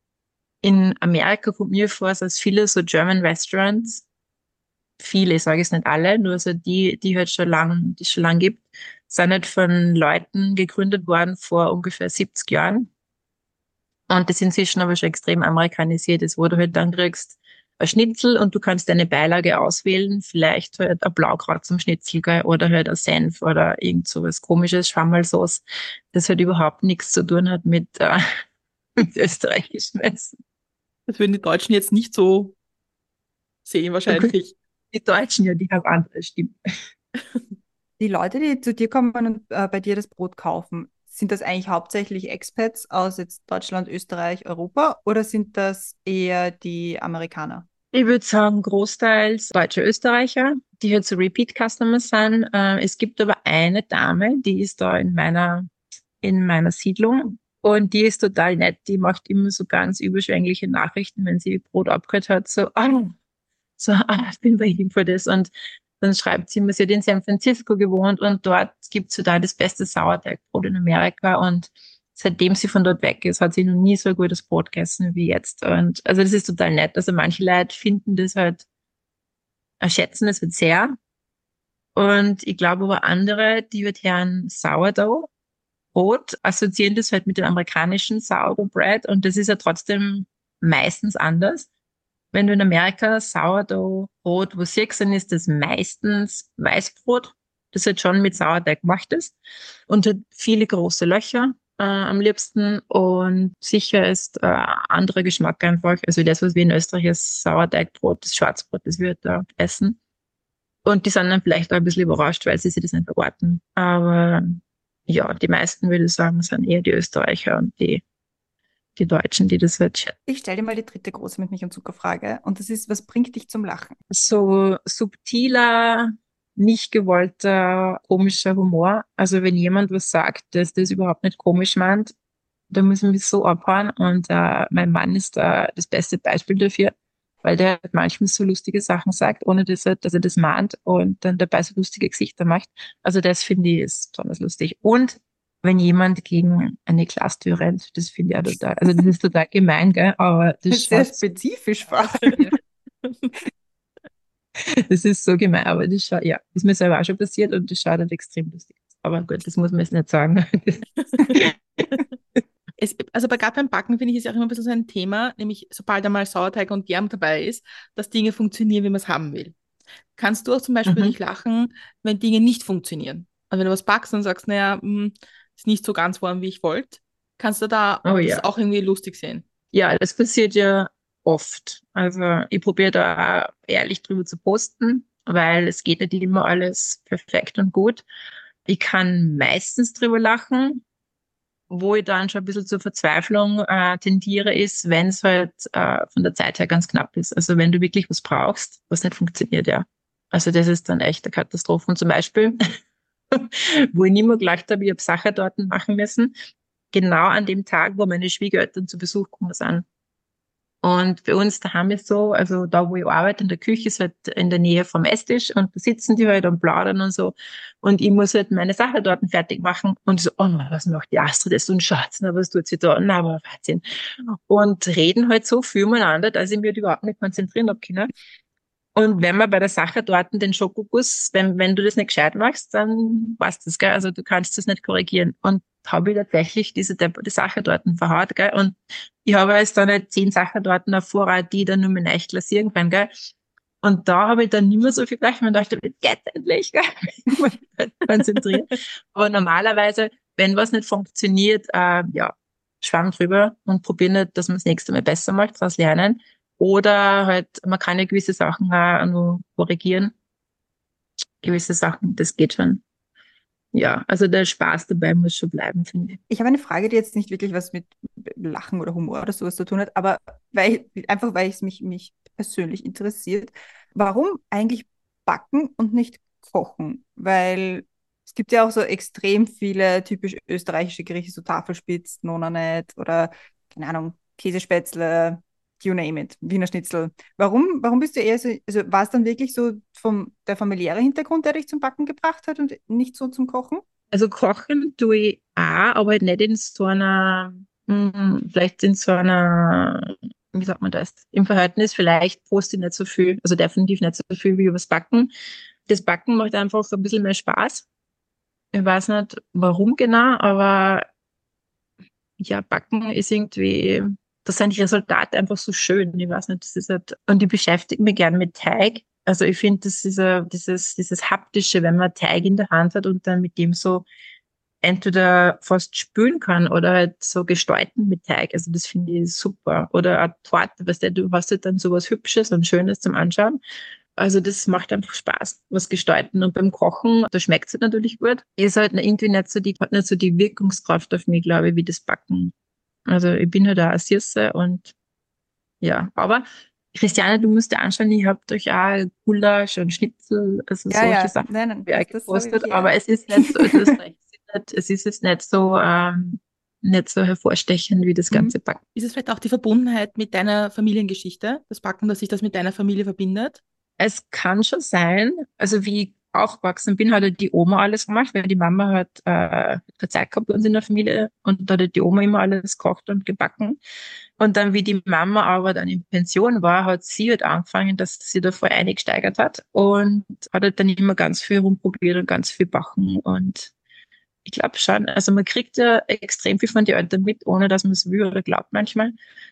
in Amerika kommt mir vor, dass viele so German Restaurants, viele, ich sage es nicht alle, nur so die halt die es schon lang gibt, sind halt von Leuten gegründet worden vor ungefähr 70 Jahren. Und das inzwischen aber schon extrem amerikanisiert ist, wo du halt dann kriegst ein Schnitzel und du kannst deine Beilage auswählen, vielleicht halt ein Blaukraut zum Schnitzel, gell, oder halt ein Senf oder irgend so was komisches, Schwammerlsauce, das halt überhaupt nichts zu tun hat mit, mit österreichischem Essen. Das würden die Deutschen jetzt nicht so sehen, Da können wahrscheinlich. die Deutschen ja, die haben andere Stimmen. Die Leute, die zu dir kommen und bei dir das Brot kaufen, sind das eigentlich hauptsächlich Expats aus jetzt Deutschland, Österreich, Europa oder sind das eher die Amerikaner? Ich würde sagen, großteils deutsche Österreicher, die halt so Repeat-Customers sind. Es gibt aber eine Dame, die ist da in meiner Siedlung. Und die ist total nett. Die macht immer so ganz überschwängliche Nachrichten, wenn sie Brot abgehört hat. Ich bin bei ihm für das. Und dann schreibt sie immer, sie hat in San Francisco gewohnt und dort gibt's total das beste Sauerteigbrot in Amerika. Und seitdem sie von dort weg ist, hat sie noch nie so ein gutes Brot gegessen wie jetzt. Und also das ist total nett. Also manche Leute finden das halt, schätzen das halt sehr. Und ich glaube aber andere, die wird Herrn Sourdough Brot assoziieren das halt mit dem amerikanischen Sourdough Bread und das ist ja trotzdem meistens anders. Wenn du in Amerika Sourdough Brot wo siehst, dann ist das meistens Weißbrot, das halt schon mit Sauerteig gemacht ist und hat viele große Löcher am liebsten und sicher ist anderer Geschmack einfach. Also das, was wir in Österreich als Sauerteigbrot, das Schwarzbrot, das wir da essen. Und die sind dann vielleicht auch ein bisschen überrascht, weil sie sich das nicht erwarten. Aber ja, die meisten, würde ich sagen, sind eher die Österreicher und die Deutschen, die das halt schätzen. Ich stelle dir mal die dritte große mit Milch und Zuckerfrage und das ist, was bringt dich zum Lachen? So subtiler, nicht gewollter, komischer Humor. Also wenn jemand was sagt, dass das überhaupt nicht komisch meint, da müssen wir so abhauen. Und mein Mann ist da das beste Beispiel dafür, weil der halt manchmal so lustige Sachen sagt, ohne dass er das mahnt und dann dabei so lustige Gesichter macht. Also das finde ich ist besonders lustig. Und wenn jemand gegen eine Glastür rennt, das finde ich auch total, also das ist total gemein, gell? Aber das Sehr schaut, spezifisch vor. das ist so gemein, aber das schaut, ja, ist mir selber auch schon passiert und das schaut halt extrem lustig aus. Aber gut, das muss man jetzt nicht sagen. Also gerade beim Backen finde ich es ja auch immer ein bisschen so ein Thema, nämlich sobald einmal Sauerteig und Germ dabei ist, dass Dinge funktionieren, wie man es haben will. Kannst du auch zum Beispiel Mhm. nicht lachen, wenn Dinge nicht funktionieren? Also wenn du was backst und sagst, naja, ist nicht so ganz geworden, wie ich wollte, kannst du da Oh das ja. auch irgendwie lustig sehen? Ja, das passiert ja oft. Also ich probiere da auch ehrlich drüber zu posten, weil es geht nicht immer alles perfekt und gut. Ich kann meistens drüber lachen. Wo ich dann schon ein bisschen zur Verzweiflung tendiere, ist, wenn es halt von der Zeit her ganz knapp ist. Also wenn du wirklich was brauchst, was nicht funktioniert, ja. Also das ist dann echt eine Katastrophe. Und zum Beispiel, wo ich nicht mehr gedacht habe, ich habe Sachertorten machen müssen, genau an dem Tag, wo meine Schwiegereltern zu Besuch gekommen sind. Und bei uns daheim ist so, also da, wo ich arbeite, in der Küche ist halt in der Nähe vom Esstisch und da sitzen die halt und plaudern und so. Und ich muss halt meine Sache dort fertig machen. Und so, oh nein, was macht die Astrid? Das ist so ein Schatz, na, was tut sie da? Na, aber Wahnsinn. Und reden halt so viel miteinander, dass ich mich halt überhaupt nicht konzentrieren habe können. Und wenn man bei der Sache dort den Schokoguss, wenn du das nicht gescheit machst, dann weißt du das, gell? Also du kannst das nicht korrigieren. Und habe ich tatsächlich die Sache dort verhaut, gell? Und ich habe jetzt dann halt 10 Sachen dort auf Vorrat, die ich dann nur mit leicht glasieren kann, gell? Und da habe ich dann nicht mehr so viel gleich. Man dachte, jetzt geht's endlich, gell? Ich muss mich halt konzentrieren. Aber normalerweise, wenn was nicht funktioniert, ja, schwamm drüber und probiere nicht, dass man das nächste Mal besser macht, daraus lernen. Oder halt, man kann ja gewisse Sachen auch nur korrigieren. Gewisse Sachen, das geht schon. Ja, also der Spaß dabei muss schon bleiben, finde ich. Ich habe eine Frage, die jetzt nicht wirklich was mit Lachen oder Humor oder sowas zu tun hat, aber einfach weil es mich persönlich interessiert. Warum eigentlich backen und nicht kochen? Weil es gibt ja auch so extrem viele typisch österreichische Gerichte, so Tafelspitz, Nonnernet oder, keine Ahnung, Käsespätzle, you name it, Wiener Schnitzel. Warum bist du eher so, also war es dann wirklich so der familiäre Hintergrund, der dich zum Backen gebracht hat und nicht so zum Kochen? Also kochen tue ich auch, aber halt nicht in so einer, vielleicht in so einer, wie sagt man das, im Verhältnis vielleicht poste ich nicht so viel, also definitiv nicht so viel wie übers Backen. Das Backen macht einfach ein bisschen mehr Spaß. Ich weiß nicht, warum genau, aber ja, Backen ist irgendwie, das sind die Resultate einfach so schön. Ich weiß nicht, das ist halt, und ich beschäftige mich gern mit Teig. Also ich finde, das ist dieses Haptische, wenn man Teig in der Hand hat und dann mit dem so entweder fast spülen kann oder halt so gestalten mit Teig. Also das finde ich super. Oder eine Torte, weißt du hast halt dann sowas Hübsches und Schönes zum Anschauen. Also das macht einfach Spaß, was gestalten. Und beim Kochen, da schmeckt es halt natürlich gut. Ist halt irgendwie nicht so hat nicht so die Wirkungskraft auf mich, glaube ich, wie das Backen. Also ich bin halt auch eine Süße und ja. Aber Christiane, du musst dir anschauen, ich habe durch auch Gulasch und Schnitzel, also Ja, solche ja, Sachen nein, nein, wie auch das habe ich gepostet. Aber ja. es ist nicht so, es ist jetzt nicht so hervorstechend wie das Mhm. ganze Backen. Ist es vielleicht auch die Verbundenheit mit deiner Familiengeschichte, das Backen, dass sich das mit deiner Familie verbindet? Es kann schon sein, also wie ich aufgewachsen bin, hat halt die Oma alles gemacht, weil die Mama hat keine Zeit gehabt bei uns in der Familie und da hat halt die Oma immer alles gekocht und gebacken. Und dann, wie die Mama aber dann in Pension war, hat sie halt angefangen, dass sie da voll eingesteigert hat und hat halt dann immer ganz viel rumprobiert und ganz viel backen und ich glaube schon, also man kriegt ja extrem viel von den Eltern mit, ohne dass man es will oder glaubt manchmal.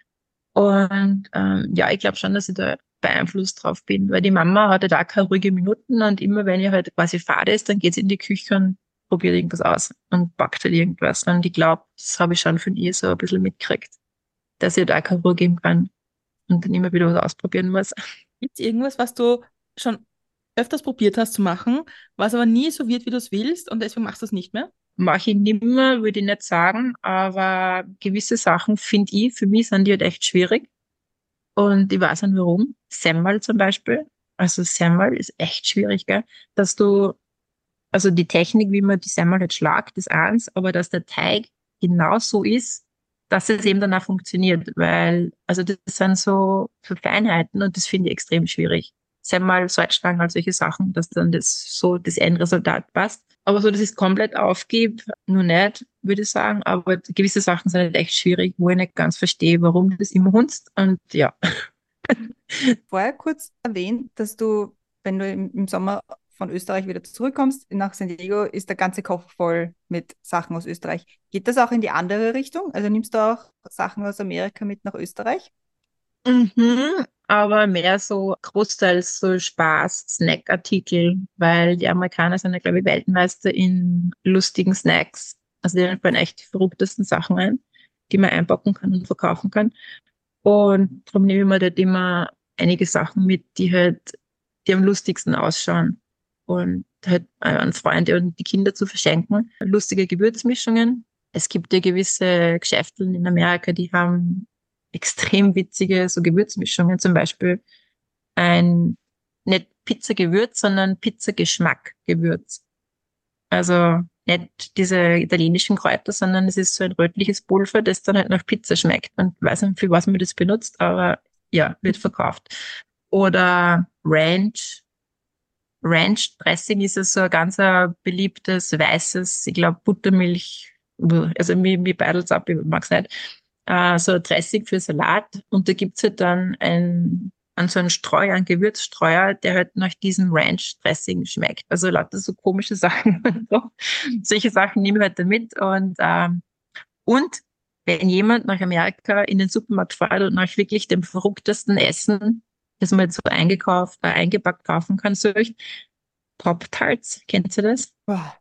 Und ja, ich glaube schon, dass ich da beeinflusst drauf bin, weil die Mama hatte da keine ruhige Minuten und immer wenn ihr halt quasi fade ist, dann geht sie in die Küche und probiert irgendwas aus und backt halt irgendwas. Und ich glaube, das habe ich schon von ihr so ein bisschen mitgekriegt, dass ich da keine Ruhe geben kann und dann immer wieder was ausprobieren muss. Gibt es irgendwas, was du schon öfters probiert hast zu machen, was aber nie so wird, wie du es willst und deswegen machst du es nicht mehr? Mache ich nimmer, würde ich nicht sagen, aber gewisse Sachen finde ich, für mich sind die halt echt schwierig und ich weiß nicht warum. Semmel zum Beispiel. Also Semmel ist echt schwierig, gell? Dass du, also die Technik, wie man die Semmel halt schlagt, ist eins, aber dass der Teig genau so ist, dass es eben dann auch funktioniert, weil, also das sind so Feinheiten und das finde ich extrem schwierig. Semmel, Salzstangen, halt solche Sachen, dass dann das Endresultat passt. Aber so, dass ich es komplett aufgebe, nur nicht, würde ich sagen. Aber gewisse Sachen sind halt echt schwierig, wo ich nicht ganz verstehe, warum das immer hunzt. Und ja. Vorher kurz erwähnt, dass du, wenn du im Sommer von Österreich wieder zurückkommst nach San Diego, ist der ganze Koffer voll mit Sachen aus Österreich. Geht das auch in die andere Richtung? Also nimmst du auch Sachen aus Amerika mit nach Österreich? Mhm, aber mehr so großteils so Spaß, Snackartikel, weil die Amerikaner sind ja, glaube ich, Weltmeister in lustigen Snacks. Also die fallen echt die verrücktesten Sachen ein, die man einpacken kann und verkaufen kann. Und darum nehme ich mir dort immer einige Sachen mit, die am lustigsten ausschauen. Und halt an Freunde und die Kinder zu verschenken. Lustige Gewürzmischungen. Es gibt ja gewisse Geschäfte in Amerika, die haben extrem witzige so Gewürzmischungen. Zum Beispiel ein, nicht Pizza-Gewürz, sondern Pizza-Geschmack-Gewürz. Also nicht diese italienischen Kräuter, sondern es ist so ein rötliches Pulver, das dann halt nach Pizza schmeckt. Und ich weiß nicht, für was man das benutzt, aber ja, wird verkauft. Oder Ranch. Ranch Dressing ist ja so ein ganz beliebtes, weißes, ich glaube, Buttermilch, also mir beidels ab, ich mag's nicht. So ein Dressing für Salat. Und da gibt's halt dann an so einen Streuer, einen Gewürzstreuer, der halt nach diesem Ranch-Dressing schmeckt. Also lauter so komische Sachen. Und so. Solche Sachen nehme ich halt dann mit. Und wenn jemand nach Amerika in den Supermarkt fährt und nach wirklich dem verrücktesten Essen, das man jetzt so eingepackt kaufen kann, so Pop-Tarts, kennt ihr das? Boah.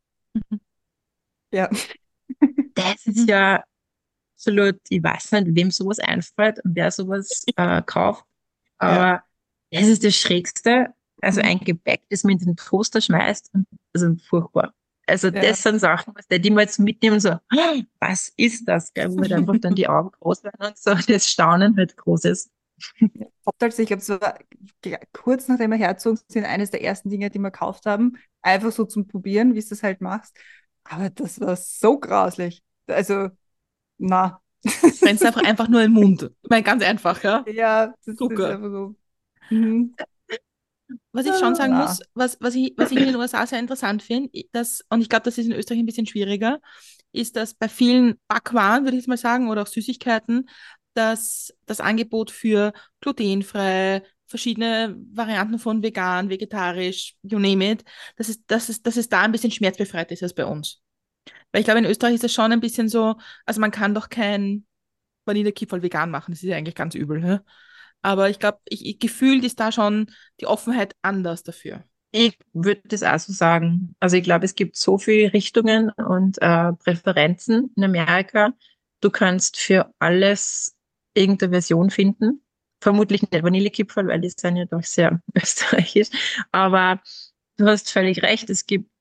Ja. Das ist ja absolut, ich weiß nicht, wem sowas einfällt und wer sowas kauft, aber das ist das Schrägste. Also ein Gebäck, das man in den Toaster schmeißt, und, also furchtbar. Also Ja. das sind Sachen, die man jetzt mitnehmen und so, was ist das? Gell? Wo halt einfach dann die Augen groß werden und so, das Staunen halt groß ist. Pop-Tarts, ich glaube, so kurz nachdem wir herzogen sind, eines der ersten Dinge, die wir gekauft haben. Einfach so zum Probieren, wie du das halt machst. Aber das war so grauslich. Also, na. Brennt einfach nur im Mund. Ich meine, ganz einfach, ja. Ja, das ist Zucker. einfach so. Mhm. Was ich schon sagen Na. muss, was ich in den USA sehr interessant finde, und ich glaube, das ist in Österreich ein bisschen schwieriger, ist, dass bei vielen Backwaren, würde ich jetzt mal sagen, oder auch Süßigkeiten, dass das Angebot für glutenfrei, verschiedene Varianten von vegan, vegetarisch, you name it, dass es da ein bisschen schmerzbefreit ist als bei uns. Weil ich glaube, in Österreich ist es schon ein bisschen so, also man kann doch kein Vanillekipferl vegan machen, das ist ja eigentlich ganz übel. Hä? Aber ich glaube, gefühlt ist da schon die Offenheit anders dafür. Ich würde das auch so sagen. Also ich glaube, es gibt so viele Richtungen und Präferenzen in Amerika. Du kannst für alles irgendeine Version finden. Vermutlich nicht Vanillekipferl, weil die sind ja doch sehr österreichisch. Aber du hast völlig recht. Es gibt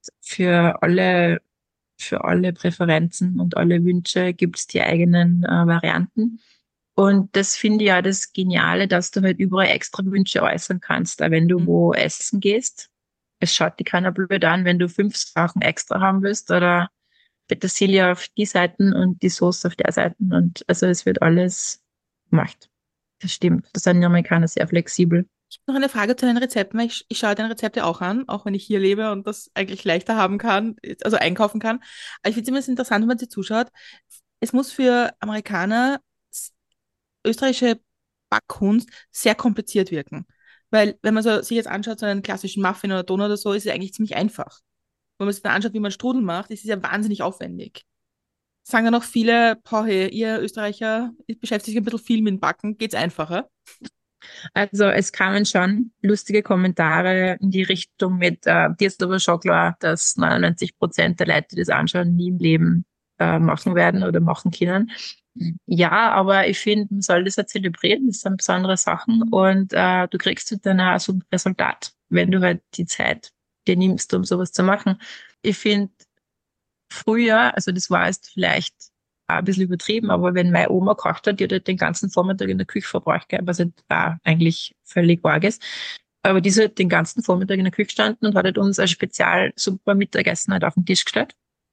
für alle Präferenzen und alle Wünsche gibt es die eigenen Varianten. Und das finde ich ja das Geniale, dass du halt überall extra Wünsche äußern kannst, auch wenn du wo essen gehst. Es schaut dir keiner blöd an, wenn du 5 Sachen extra haben willst oder Petersilie auf die Seiten und die Soße auf der Seiten. Und also es wird alles gemacht. Das stimmt. Da sind die Amerikaner sehr flexibel. Ich habe noch eine Frage zu den Rezepten, weil ich schaue deine Rezepte auch an, auch wenn ich hier lebe und das eigentlich leichter haben kann, also einkaufen kann. Aber ich finde es immer interessant, wenn man sich zuschaut. Es muss für Amerikaner österreichische Backkunst sehr kompliziert wirken. Weil, wenn man sich jetzt anschaut, so einen klassischen Muffin oder Donut oder so, ist es eigentlich ziemlich einfach. Wenn man sich dann anschaut, wie man Strudel macht, ist es ja wahnsinnig aufwendig. Sagen dann auch viele, boah, hey, ihr Österreicher beschäftigt sich ein bisschen viel mit dem Backen, geht's einfacher? Also es kamen schon lustige Kommentare in die Richtung mit, dir ist aber schon klar, dass 99% der Leute, die das anschauen, nie im Leben machen werden oder machen können. Ja, aber ich finde, man soll das ja zelebrieren, das sind besondere Sachen und du kriegst halt dann auch so ein Resultat, wenn du halt die Zeit dir nimmst, um sowas zu machen. Ich finde, früher, also das war jetzt vielleicht auch ein bisschen übertrieben, aber wenn meine Oma gekocht hat, die hat halt den ganzen Vormittag in der Küche verbracht, gell, was halt auch eigentlich völlig arg ist. Aber die ist halt den ganzen Vormittag in der Küche gestanden und hat halt uns ein spezial super Mittagessen halt auf den Tisch gestellt.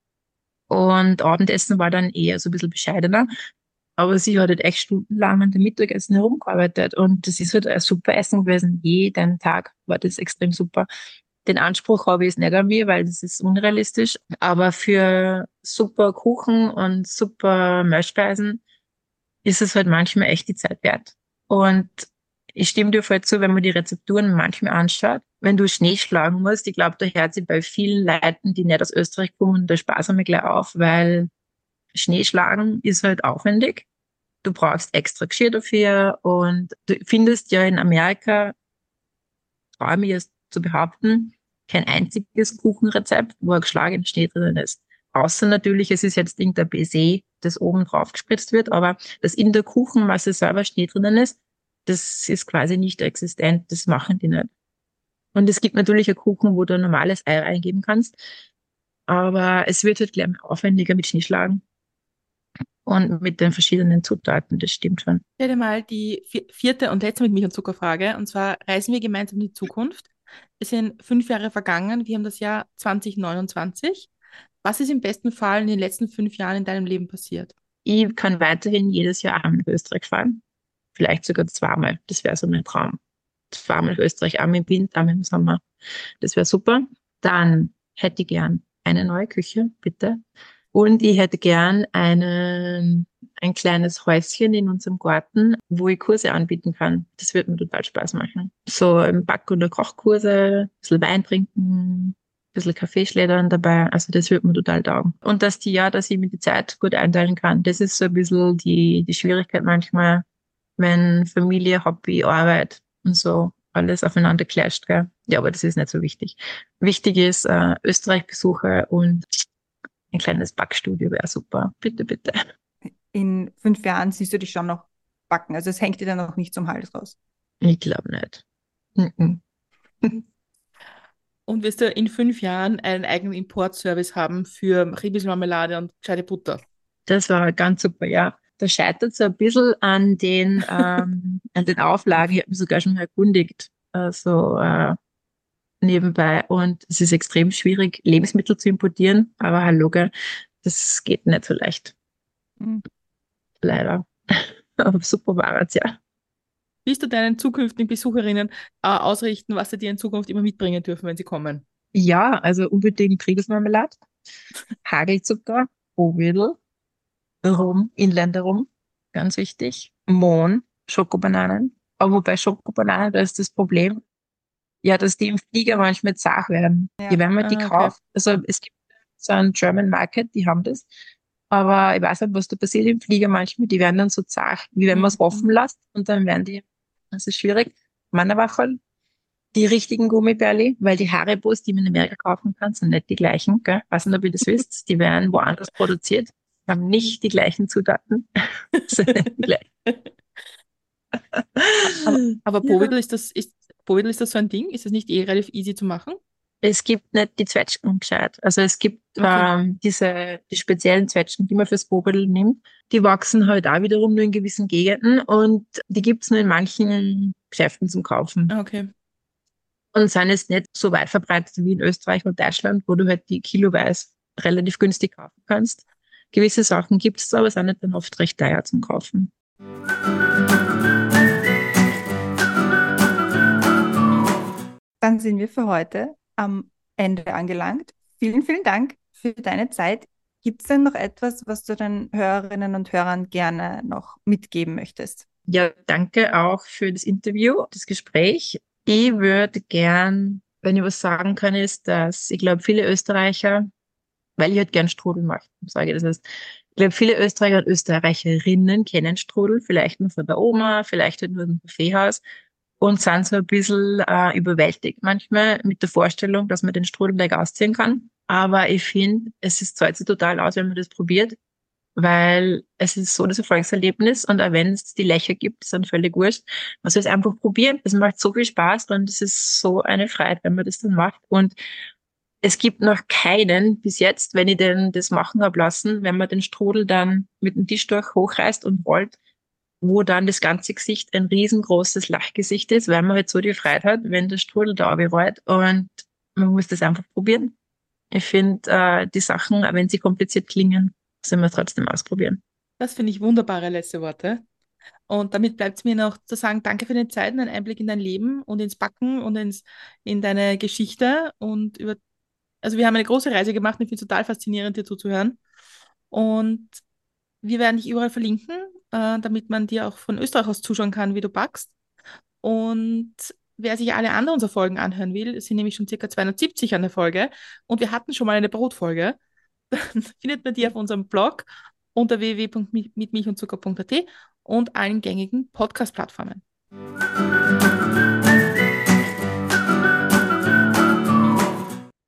Und Abendessen war dann eher so ein bisschen bescheidener. Aber sie hat halt echt stundenlang an dem Mittagessen herumgearbeitet. Und das ist halt ein super Essen gewesen. Jeden Tag war das extrem super. Den Anspruch habe ich jetzt nicht an mir, weil das ist unrealistisch. Aber für super Kuchen und super Mehlspeisen ist es halt manchmal echt die Zeit wert. Und ich stimme dir voll zu, wenn man die Rezepturen manchmal anschaut. Wenn du Schnee schlagen musst, ich glaube, da hört sich bei vielen Leuten, die nicht aus Österreich kommen, der Spaß einmal gleich auf, weil Schneeschlagen ist halt aufwendig. Du brauchst extra Geschirr dafür und du findest ja in Amerika, traue mich jetzt zu behaupten, kein einziges Kuchenrezept, wo ein geschlagener Schnee drin ist. Außer natürlich, es ist jetzt irgendein Baiser, das oben drauf gespritzt wird, aber dass in der Kuchenmasse selber Schnee drinnen ist, das ist quasi nicht existent, das machen die nicht. Und es gibt natürlich einen Kuchen, wo du ein normales Ei reingeben kannst, aber es wird halt gleich mal aufwendiger mit Schneeschlagen und mit den verschiedenen Zutaten, das stimmt schon. Ich hätte mal die vierte und letzte mit Milch und Zuckerfrage. Und zwar reisen wir gemeinsam in die Zukunft. Es sind 5 Jahre vergangen. Wir haben das Jahr 2029. Was ist im besten Fall in den letzten 5 Jahren in deinem Leben passiert? Ich kann weiterhin jedes Jahr einmal nach Österreich fahren. Vielleicht sogar zweimal. Das wäre so mein Traum. Zweimal nach Österreich, einmal im Winter, einmal im Sommer. Das wäre super. Dann hätte ich gern eine neue Küche, bitte. Und ich hätte gern ein kleines Häuschen in unserem Garten, wo ich Kurse anbieten kann. Das würde mir total Spaß machen. So im Back- oder Kochkurse, ein bisschen Wein trinken, ein bisschen Kaffee schleudern dabei. Also das würde mir total taugen. Und dass ich mir die Zeit gut einteilen kann. Das ist so ein bisschen die Schwierigkeit manchmal, wenn Familie, Hobby, Arbeit und so alles aufeinander clasht, gell? Ja, aber das ist nicht so wichtig. Wichtig ist Österreich-Besuche und ein kleines Backstudio wäre super. Bitte, bitte. In 5 Jahren siehst du dich schon noch backen. Also es hängt dir dann noch nicht zum Hals raus. Ich glaube nicht. Mhm. Und wirst du in 5 Jahren einen eigenen Importservice haben für Riebismarmelade und gescheite Butter? Das war ganz super, ja. Da scheitert es ein bisschen an an den Auflagen. Ich habe mich sogar schon mal erkundigt, nebenbei. Und es ist extrem schwierig, Lebensmittel zu importieren. Aber hallo, gell, das geht nicht so leicht. Mhm. Leider. Aber super war es, ja. Willst du deinen zukünftigen Besucherinnen ausrichten, was sie dir in Zukunft immer mitbringen dürfen, wenn sie kommen? Ja, also unbedingt Triebesmarmelade, Hagelzucker, Bovidel, Rum, Inländerrum, ganz wichtig. Mohn, Schokobananen. Aber wobei Schokobananen, da ist das Problem, ja, dass die im Flieger manchmal zart werden. Ja. Ja, wenn man die Okay. kauft, also es gibt so einen German Market, die haben das. Aber ich weiß nicht, was da passiert im Flieger manchmal, die werden dann so zart, wie wenn man es offen lässt und dann werden die, das ist schwierig. Mannerwacherl, die richtigen Gummibärli, weil die Haribos, die man in Amerika kaufen kann, sind nicht die gleichen, gell? Weiß nicht, ob ihr das wisst, die werden woanders produziert, haben nicht die gleichen Zutaten. Sind nicht die gleichen. Aber Ja. Bovidel, ist das so ein Ding? Ist das nicht relativ easy zu machen? Es gibt nicht die Zwetschgen gescheit. Also es gibt Okay. die speziellen Zwetschgen, die man fürs Boberl nimmt. Die wachsen halt auch wiederum nur in gewissen Gegenden und die gibt's nur in manchen Geschäften zum Kaufen. Okay. Und sind jetzt nicht so weit verbreitet wie in Österreich und Deutschland, wo du halt die kiloweise relativ günstig kaufen kannst. Gewisse Sachen gibt's aber sind nicht dann oft recht teuer zum Kaufen. Dann sind wir für heute am Ende angelangt. Vielen, vielen Dank für deine Zeit. Gibt es denn noch etwas, was du den Hörerinnen und Hörern gerne noch mitgeben möchtest? Ja, danke auch für das Interview, das Gespräch. Ich würde gern, wenn ich was sagen kann, ist, dass ich glaube, viele Österreicher, weil ich halt gern Strudel mache, sage ich das heißt, ich glaube, viele Österreicher und Österreicherinnen kennen Strudel, vielleicht nur von der Oma, vielleicht halt nur im Kaffeehaus und sind so ein bisschen überwältigt manchmal mit der Vorstellung, dass man den Strudel gleich ausziehen kann. Aber ich finde, zahlt sich total aus, wenn man das probiert, weil es ist so das Erfolgserlebnis und auch wenn es die Löcher gibt, ist dann völlig wurscht. Man soll es einfach probieren. Es macht so viel Spaß und es ist so eine Freiheit, wenn man das dann macht. Und es gibt noch keinen bis jetzt, wenn ich denn das machen habe lassen, wenn man den Strudel dann mit dem Tischtuch hochreißt und rollt, wo dann das ganze Gesicht ein riesengroßes Lachgesicht ist, weil man halt so die Freude hat, wenn der Strudel da rollt und man muss das einfach probieren. Ich finde, die Sachen, auch wenn sie kompliziert klingen, sollen wir trotzdem ausprobieren. Das finde ich wunderbare letzte Worte. Und damit bleibt es mir noch zu sagen, danke für den Zeit und einen Einblick in dein Leben und ins Backen und in deine Geschichte. Also wir haben eine große Reise gemacht und ich finde es total faszinierend, dir zuzuhören. Und wir werden dich überall verlinken, damit man dir auch von Österreich aus zuschauen kann, wie du backst. Und wer sich alle anderen unserer Folgen anhören will, es sind nämlich schon circa 270 an der Folge. Und wir hatten schon mal eine Brotfolge. Dann findet man die auf unserem Blog unter www.mitmilchundzucker.at und allen gängigen Podcast-Plattformen.